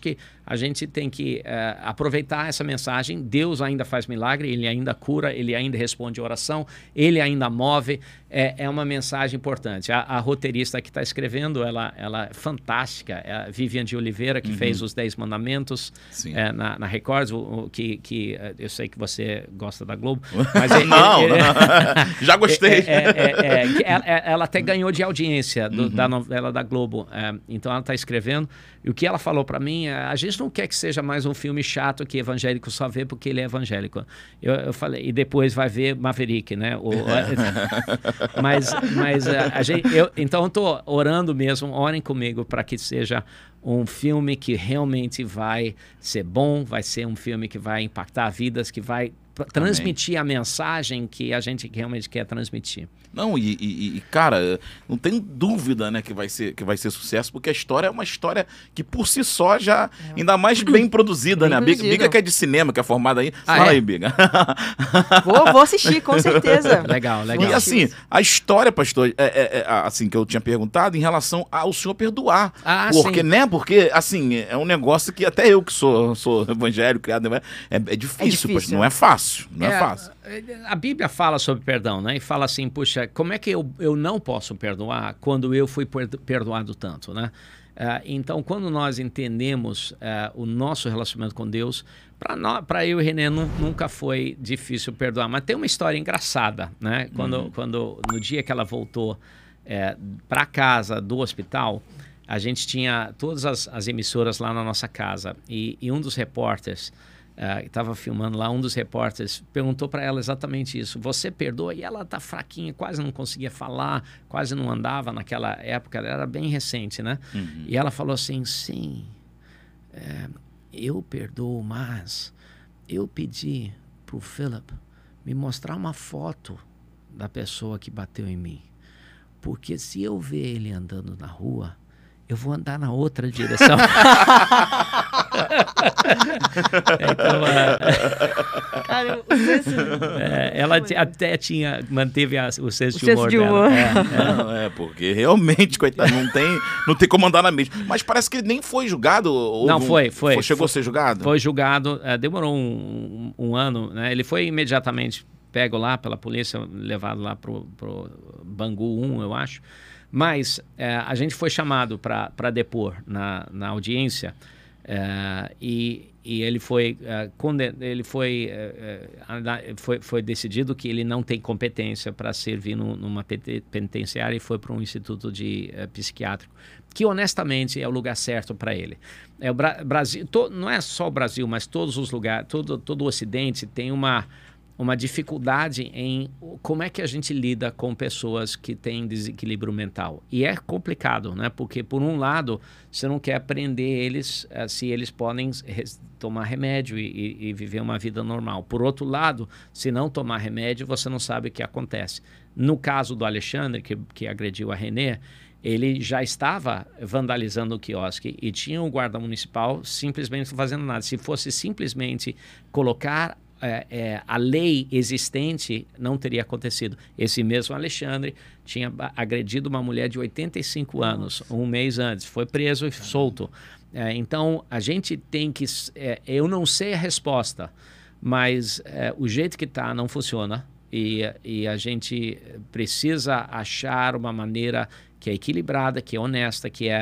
a gente tem que aproveitar essa mensagem. Deus ainda faz milagre, Ele ainda cura, Ele ainda responde oração, Ele ainda move. É uma mensagem importante. A roteirista que está escrevendo, ela é fantástica. É a Vivian de Oliveira, que fez Os 10 Mandamentos na Record, que eu sei que você gosta da Globo. Mas já gostei. Ela até ganhou de audiência da novela da Globo. Então ela está escrevendo. E o que ela falou para mim, a gente não quer que seja mais um filme chato que evangélico só vê porque ele é evangélico. Eu falei, e depois vai ver Maverick, né? Mas então eu estou orando mesmo, orem comigo para que seja um filme que realmente vai ser bom, vai ser um filme que vai impactar vidas, que vai transmitir a mensagem que a gente realmente quer transmitir. Não, cara, não tem dúvida, né, que vai ser sucesso, porque a história é uma história que por si só já, ainda mais bem produzida, né? A Biga que é de cinema, que é formada aí. Fala aí, Biga. Vou assistir, com certeza. Legal. E assim, a história, pastor, assim, que eu tinha perguntado em relação ao senhor perdoar. Porque, né? Porque, assim, é um negócio que até eu que sou evangélico, criado, é difícil, pastor, não é fácil. Não é fácil. A Bíblia fala sobre perdão, né? E fala assim, puxa, como é que eu não posso perdoar quando eu fui perdoado tanto, né? Então, quando nós entendemos o nosso relacionamento com Deus, para eu e René nunca foi difícil perdoar. Mas tem uma história engraçada, né? Quando no dia que ela voltou para casa do hospital, a gente tinha todas as emissoras lá na nossa casa. E um dos repórteres estava filmando lá, um dos repórteres perguntou para ela exatamente isso. Você perdoa? E ela tá fraquinha, quase não conseguia falar, quase não andava naquela época, ela era bem recente, né? E ela falou assim, sim, eu perdoo, mas eu pedi pro Philip me mostrar uma foto da pessoa que bateu em mim. Porque se eu ver ele andando na rua, eu vou andar na outra direção. Então, Cara, ela até manteve o senso de humor dela. Não, porque realmente, coitado, não tem como andar na mesma. Mas parece que ele nem foi julgado. Chegou a ser julgado? Foi julgado, demorou um ano, né? Ele foi imediatamente pego lá pela polícia, levado lá pro Bangu 1, eu acho. Mas a gente foi chamado para depor na audiência e ele foi decidido que ele não tem competência para servir numa penitenciária e foi para um instituto psiquiátrico, que honestamente é o lugar certo para ele. O Brasil, não é só o Brasil, mas todos os lugares, todo o Ocidente tem uma dificuldade em como é que a gente lida com pessoas que têm desequilíbrio mental. E é complicado, né? Porque, por um lado, você não quer prender eles se eles podem tomar remédio e viver uma vida normal. Por outro lado, se não tomar remédio, você não sabe o que acontece. No caso do Alexandre, que agrediu a René, ele já estava vandalizando o quiosque e tinha um guarda municipal simplesmente fazendo nada. Se fosse simplesmente colocar a lei existente, não teria acontecido. Esse mesmo Alexandre tinha agredido uma mulher de 85 anos, um mês antes, foi preso e solto. Então, a gente tem que... eu não sei a resposta, mas o jeito que está não funciona e a gente precisa achar uma maneira que é equilibrada, que é honesta, que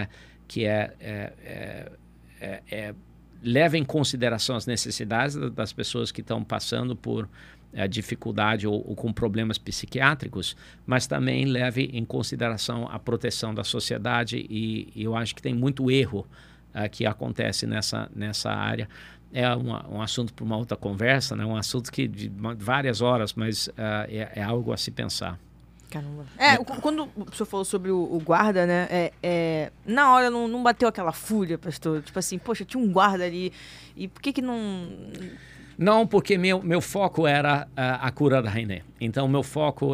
leva em consideração as necessidades das pessoas que estão passando por dificuldade ou com problemas psiquiátricos, mas também leve em consideração a proteção da sociedade e eu acho que tem muito erro que acontece nessa área. É um assunto para uma outra conversa, né? Um assunto que de várias horas, mas é algo a se pensar. Caramba. Quando o senhor falou sobre o guarda, né? Na hora não bateu aquela fúria, pastor? Tipo assim, poxa, tinha um guarda ali, e por que não... Não, porque meu foco era a cura da René. Então, meu foco,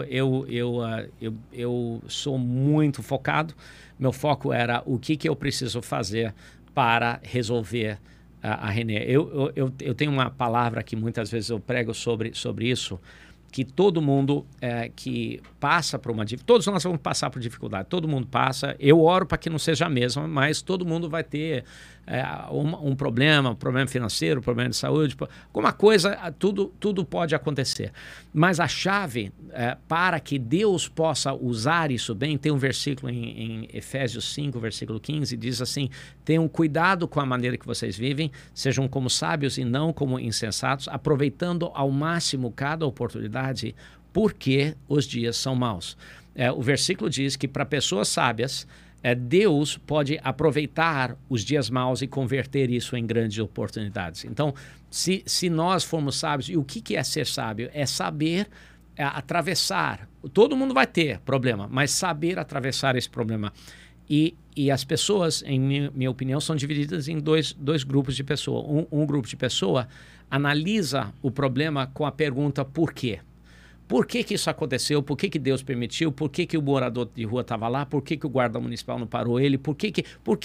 eu sou muito focado. Meu foco era o que eu preciso fazer para resolver a René. Eu tenho uma palavra que muitas vezes eu prego sobre isso, que todo mundo que passa por uma dificuldade, todos nós vamos passar por dificuldade, todo mundo passa. Eu oro para que não seja a mesma, mas todo mundo vai ter um problema financeiro, problema de saúde, alguma coisa, tudo pode acontecer. Mas a chave para que Deus possa usar isso bem, tem um versículo em Efésios 5, versículo 15, diz assim: tenham cuidado com a maneira que vocês vivem, sejam como sábios e não como insensatos, aproveitando ao máximo cada oportunidade, porque os dias são maus. O versículo diz que para pessoas sábias, Deus pode aproveitar os dias maus e converter isso em grandes oportunidades. Então, se nós formos sábios, e o que é ser sábio? É saber atravessar. Todo mundo vai ter problema, mas saber atravessar esse problema. E as pessoas, em minha opinião, são divididas em dois grupos de pessoas. Um grupo de pessoa analisa o problema com a pergunta por quê? Por que isso aconteceu? Por que Deus permitiu? Por que o morador de rua estava lá? Por que o guarda municipal não parou ele? Por quê?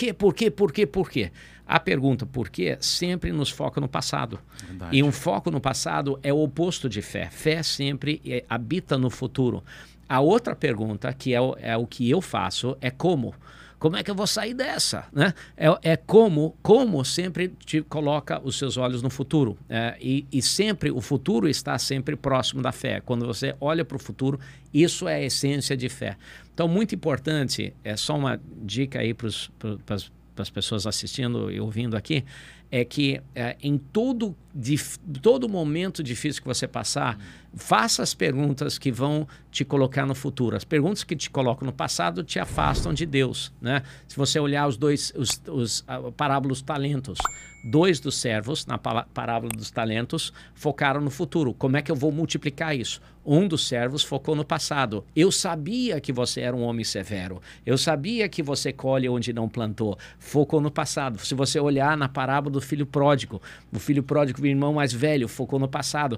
A pergunta por quê sempre nos foca no passado. Verdade. E um foco no passado é o oposto de fé. Fé sempre habita no futuro. A outra pergunta, que é o que eu faço, é como. Como é que eu vou sair dessa? Né? Como sempre te coloca os seus olhos no futuro. E sempre, o futuro está sempre próximo da fé. Quando você olha para o futuro, isso é a essência de fé. Então, muito importante, só uma dica aí para as pessoas assistindo e ouvindo aqui, é que em todo momento difícil que você passar, faça as perguntas que vão te colocar no futuro. As perguntas que te colocam no passado te afastam de Deus, né? Se você olhar a parábola dos talentos, 2 dos servos, na parábola dos talentos, focaram no futuro. Como é que eu vou multiplicar isso? Um dos servos focou no passado. Eu sabia que você era um homem severo. Eu sabia que você colhe onde não plantou. Focou no passado. Se você olhar na parábola do filho pródigo, o filho pródigo, o irmão mais velho, focou no passado.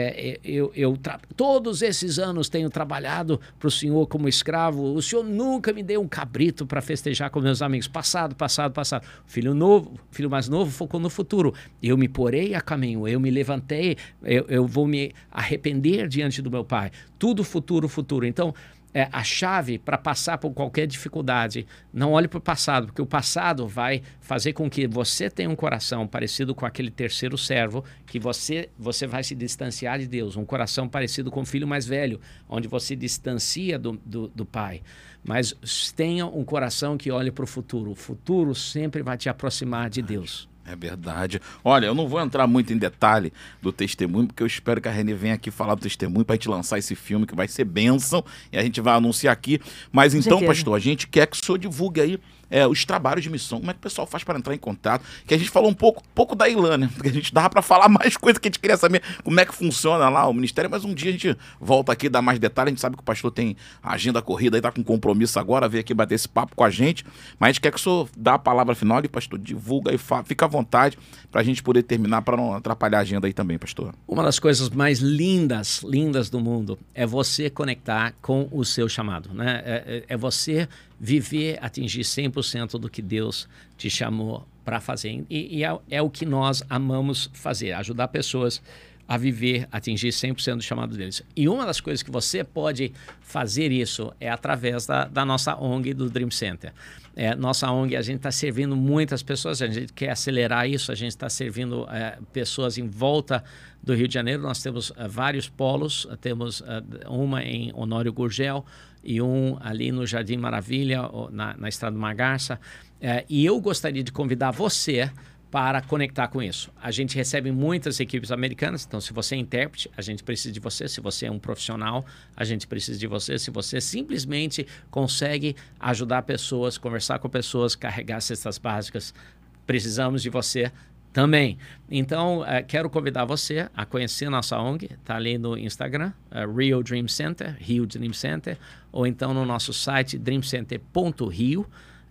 Todos esses anos tenho trabalhado para o senhor como escravo. O senhor nunca me deu um cabrito para festejar com meus amigos. Passado. O filho mais novo focou no futuro. Eu me porei a caminho, eu me levantei, eu vou me arrepender diante do meu pai. Tudo futuro. Então, a chave para passar por qualquer dificuldade, não olhe para o passado, porque o passado vai fazer com que você tenha um coração parecido com aquele terceiro servo, que você vai se distanciar de Deus, um coração parecido com o filho mais velho, onde você distancia do pai. Mas tenha um coração que olhe para o futuro. O futuro sempre vai te aproximar de Deus. É verdade. Olha, eu não vou entrar muito em detalhe do testemunho, porque eu espero que a Renê venha aqui falar do testemunho para a gente lançar esse filme, que vai ser bênção, e a gente vai anunciar aqui. Mas então, pastor, a gente quer que o senhor divulgue aí os trabalhos de missão. Como é que o pessoal faz para entrar em contato? Que a gente falou um pouco da Ilã, né? Porque a gente dava para falar mais coisa, que a gente queria saber como é que funciona lá o ministério, mas um dia a gente volta aqui, dá mais detalhes. A gente sabe que o pastor tem a agenda corrida aí, tá com compromisso agora, veio aqui bater esse papo com a gente, mas a gente quer que o senhor dê a palavra final e, pastor, divulga e fica à vontade para a gente poder terminar, para não atrapalhar a agenda aí também, pastor. Uma das coisas mais lindas do mundo é você conectar com o seu chamado, né? É você viver, atingir 100% do que Deus te chamou para fazer. E é o que nós amamos fazer, ajudar pessoas a viver, atingir 100% do chamado deles. E uma das coisas que você pode fazer isso é através da nossa ONG, do Dream Center. Nossa ONG, a gente está servindo muitas pessoas, a gente quer acelerar isso, a gente está servindo pessoas em volta do Rio de Janeiro. Nós temos vários polos, temos uma em Honório Gurgel e um ali no Jardim Maravilha, na Estrada do Mar Garça. E eu gostaria de convidar você para conectar com isso. A gente recebe muitas equipes americanas, então se você é intérprete, a gente precisa de você. Se você é um profissional, a gente precisa de você. Se você simplesmente consegue ajudar pessoas, conversar com pessoas, carregar cestas básicas, precisamos de você também. Então, quero convidar você a conhecer nossa ONG, está ali no Instagram, Rio Dream Center, Rio Dream Center, ou então no nosso site dreamcenter.rio,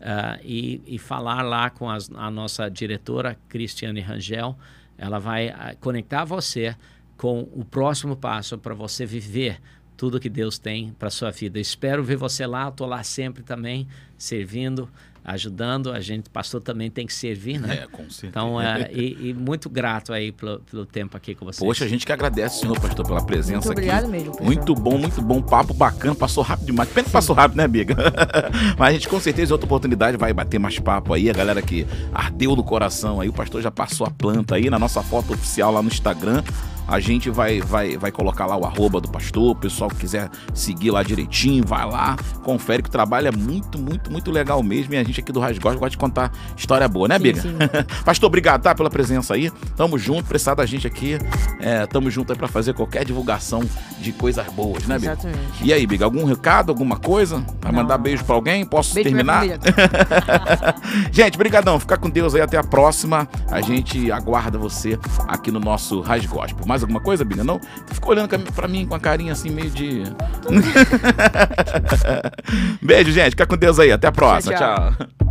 e falar lá com a nossa diretora, Cristiane Rangel. Ela vai conectar você com o próximo passo para você viver tudo que Deus tem para a sua vida. Espero ver você lá, estou lá sempre também, servindo ajudando. A gente, pastor, também tem que servir, né? Com certeza. Então, e muito grato aí pelo tempo aqui com vocês. Poxa, a gente que agradece, senhor pastor, pela presença Muito aqui. obrigado mesmo, pastor. Muito bom, papo bacana, passou rápido demais. Pena que passou rápido, né, Biga? Mas a gente com certeza em outra oportunidade vai bater mais papo aí, a galera que ardeu no coração aí, o pastor já passou a planta aí na nossa foto oficial lá no Instagram. A gente vai colocar lá o @ do pastor, o pessoal que quiser seguir lá direitinho, vai lá, confere que o trabalho é muito legal mesmo, e a gente aqui do Raiz Gospel gosta de contar história boa, né, Biga? Sim. Pastor, obrigado, tá, pela presença aí, tamo junto, precisar da gente aqui, tamo junto aí pra fazer qualquer divulgação de coisas boas, né, Biga? Exatamente. E aí, Biga, algum recado, alguma coisa? Vai mandar beijo pra alguém? Posso Beijo pra terminar? minha Gente, brigadão, fica com Deus aí, até a próxima. A gente aguarda você aqui no nosso Raiz Gospel. Mais alguma coisa, Biga? Não? Tu ficou olhando pra mim com a carinha assim, meio de... Beijo, gente, fica com Deus aí, até a próxima. Tchau. Tchau.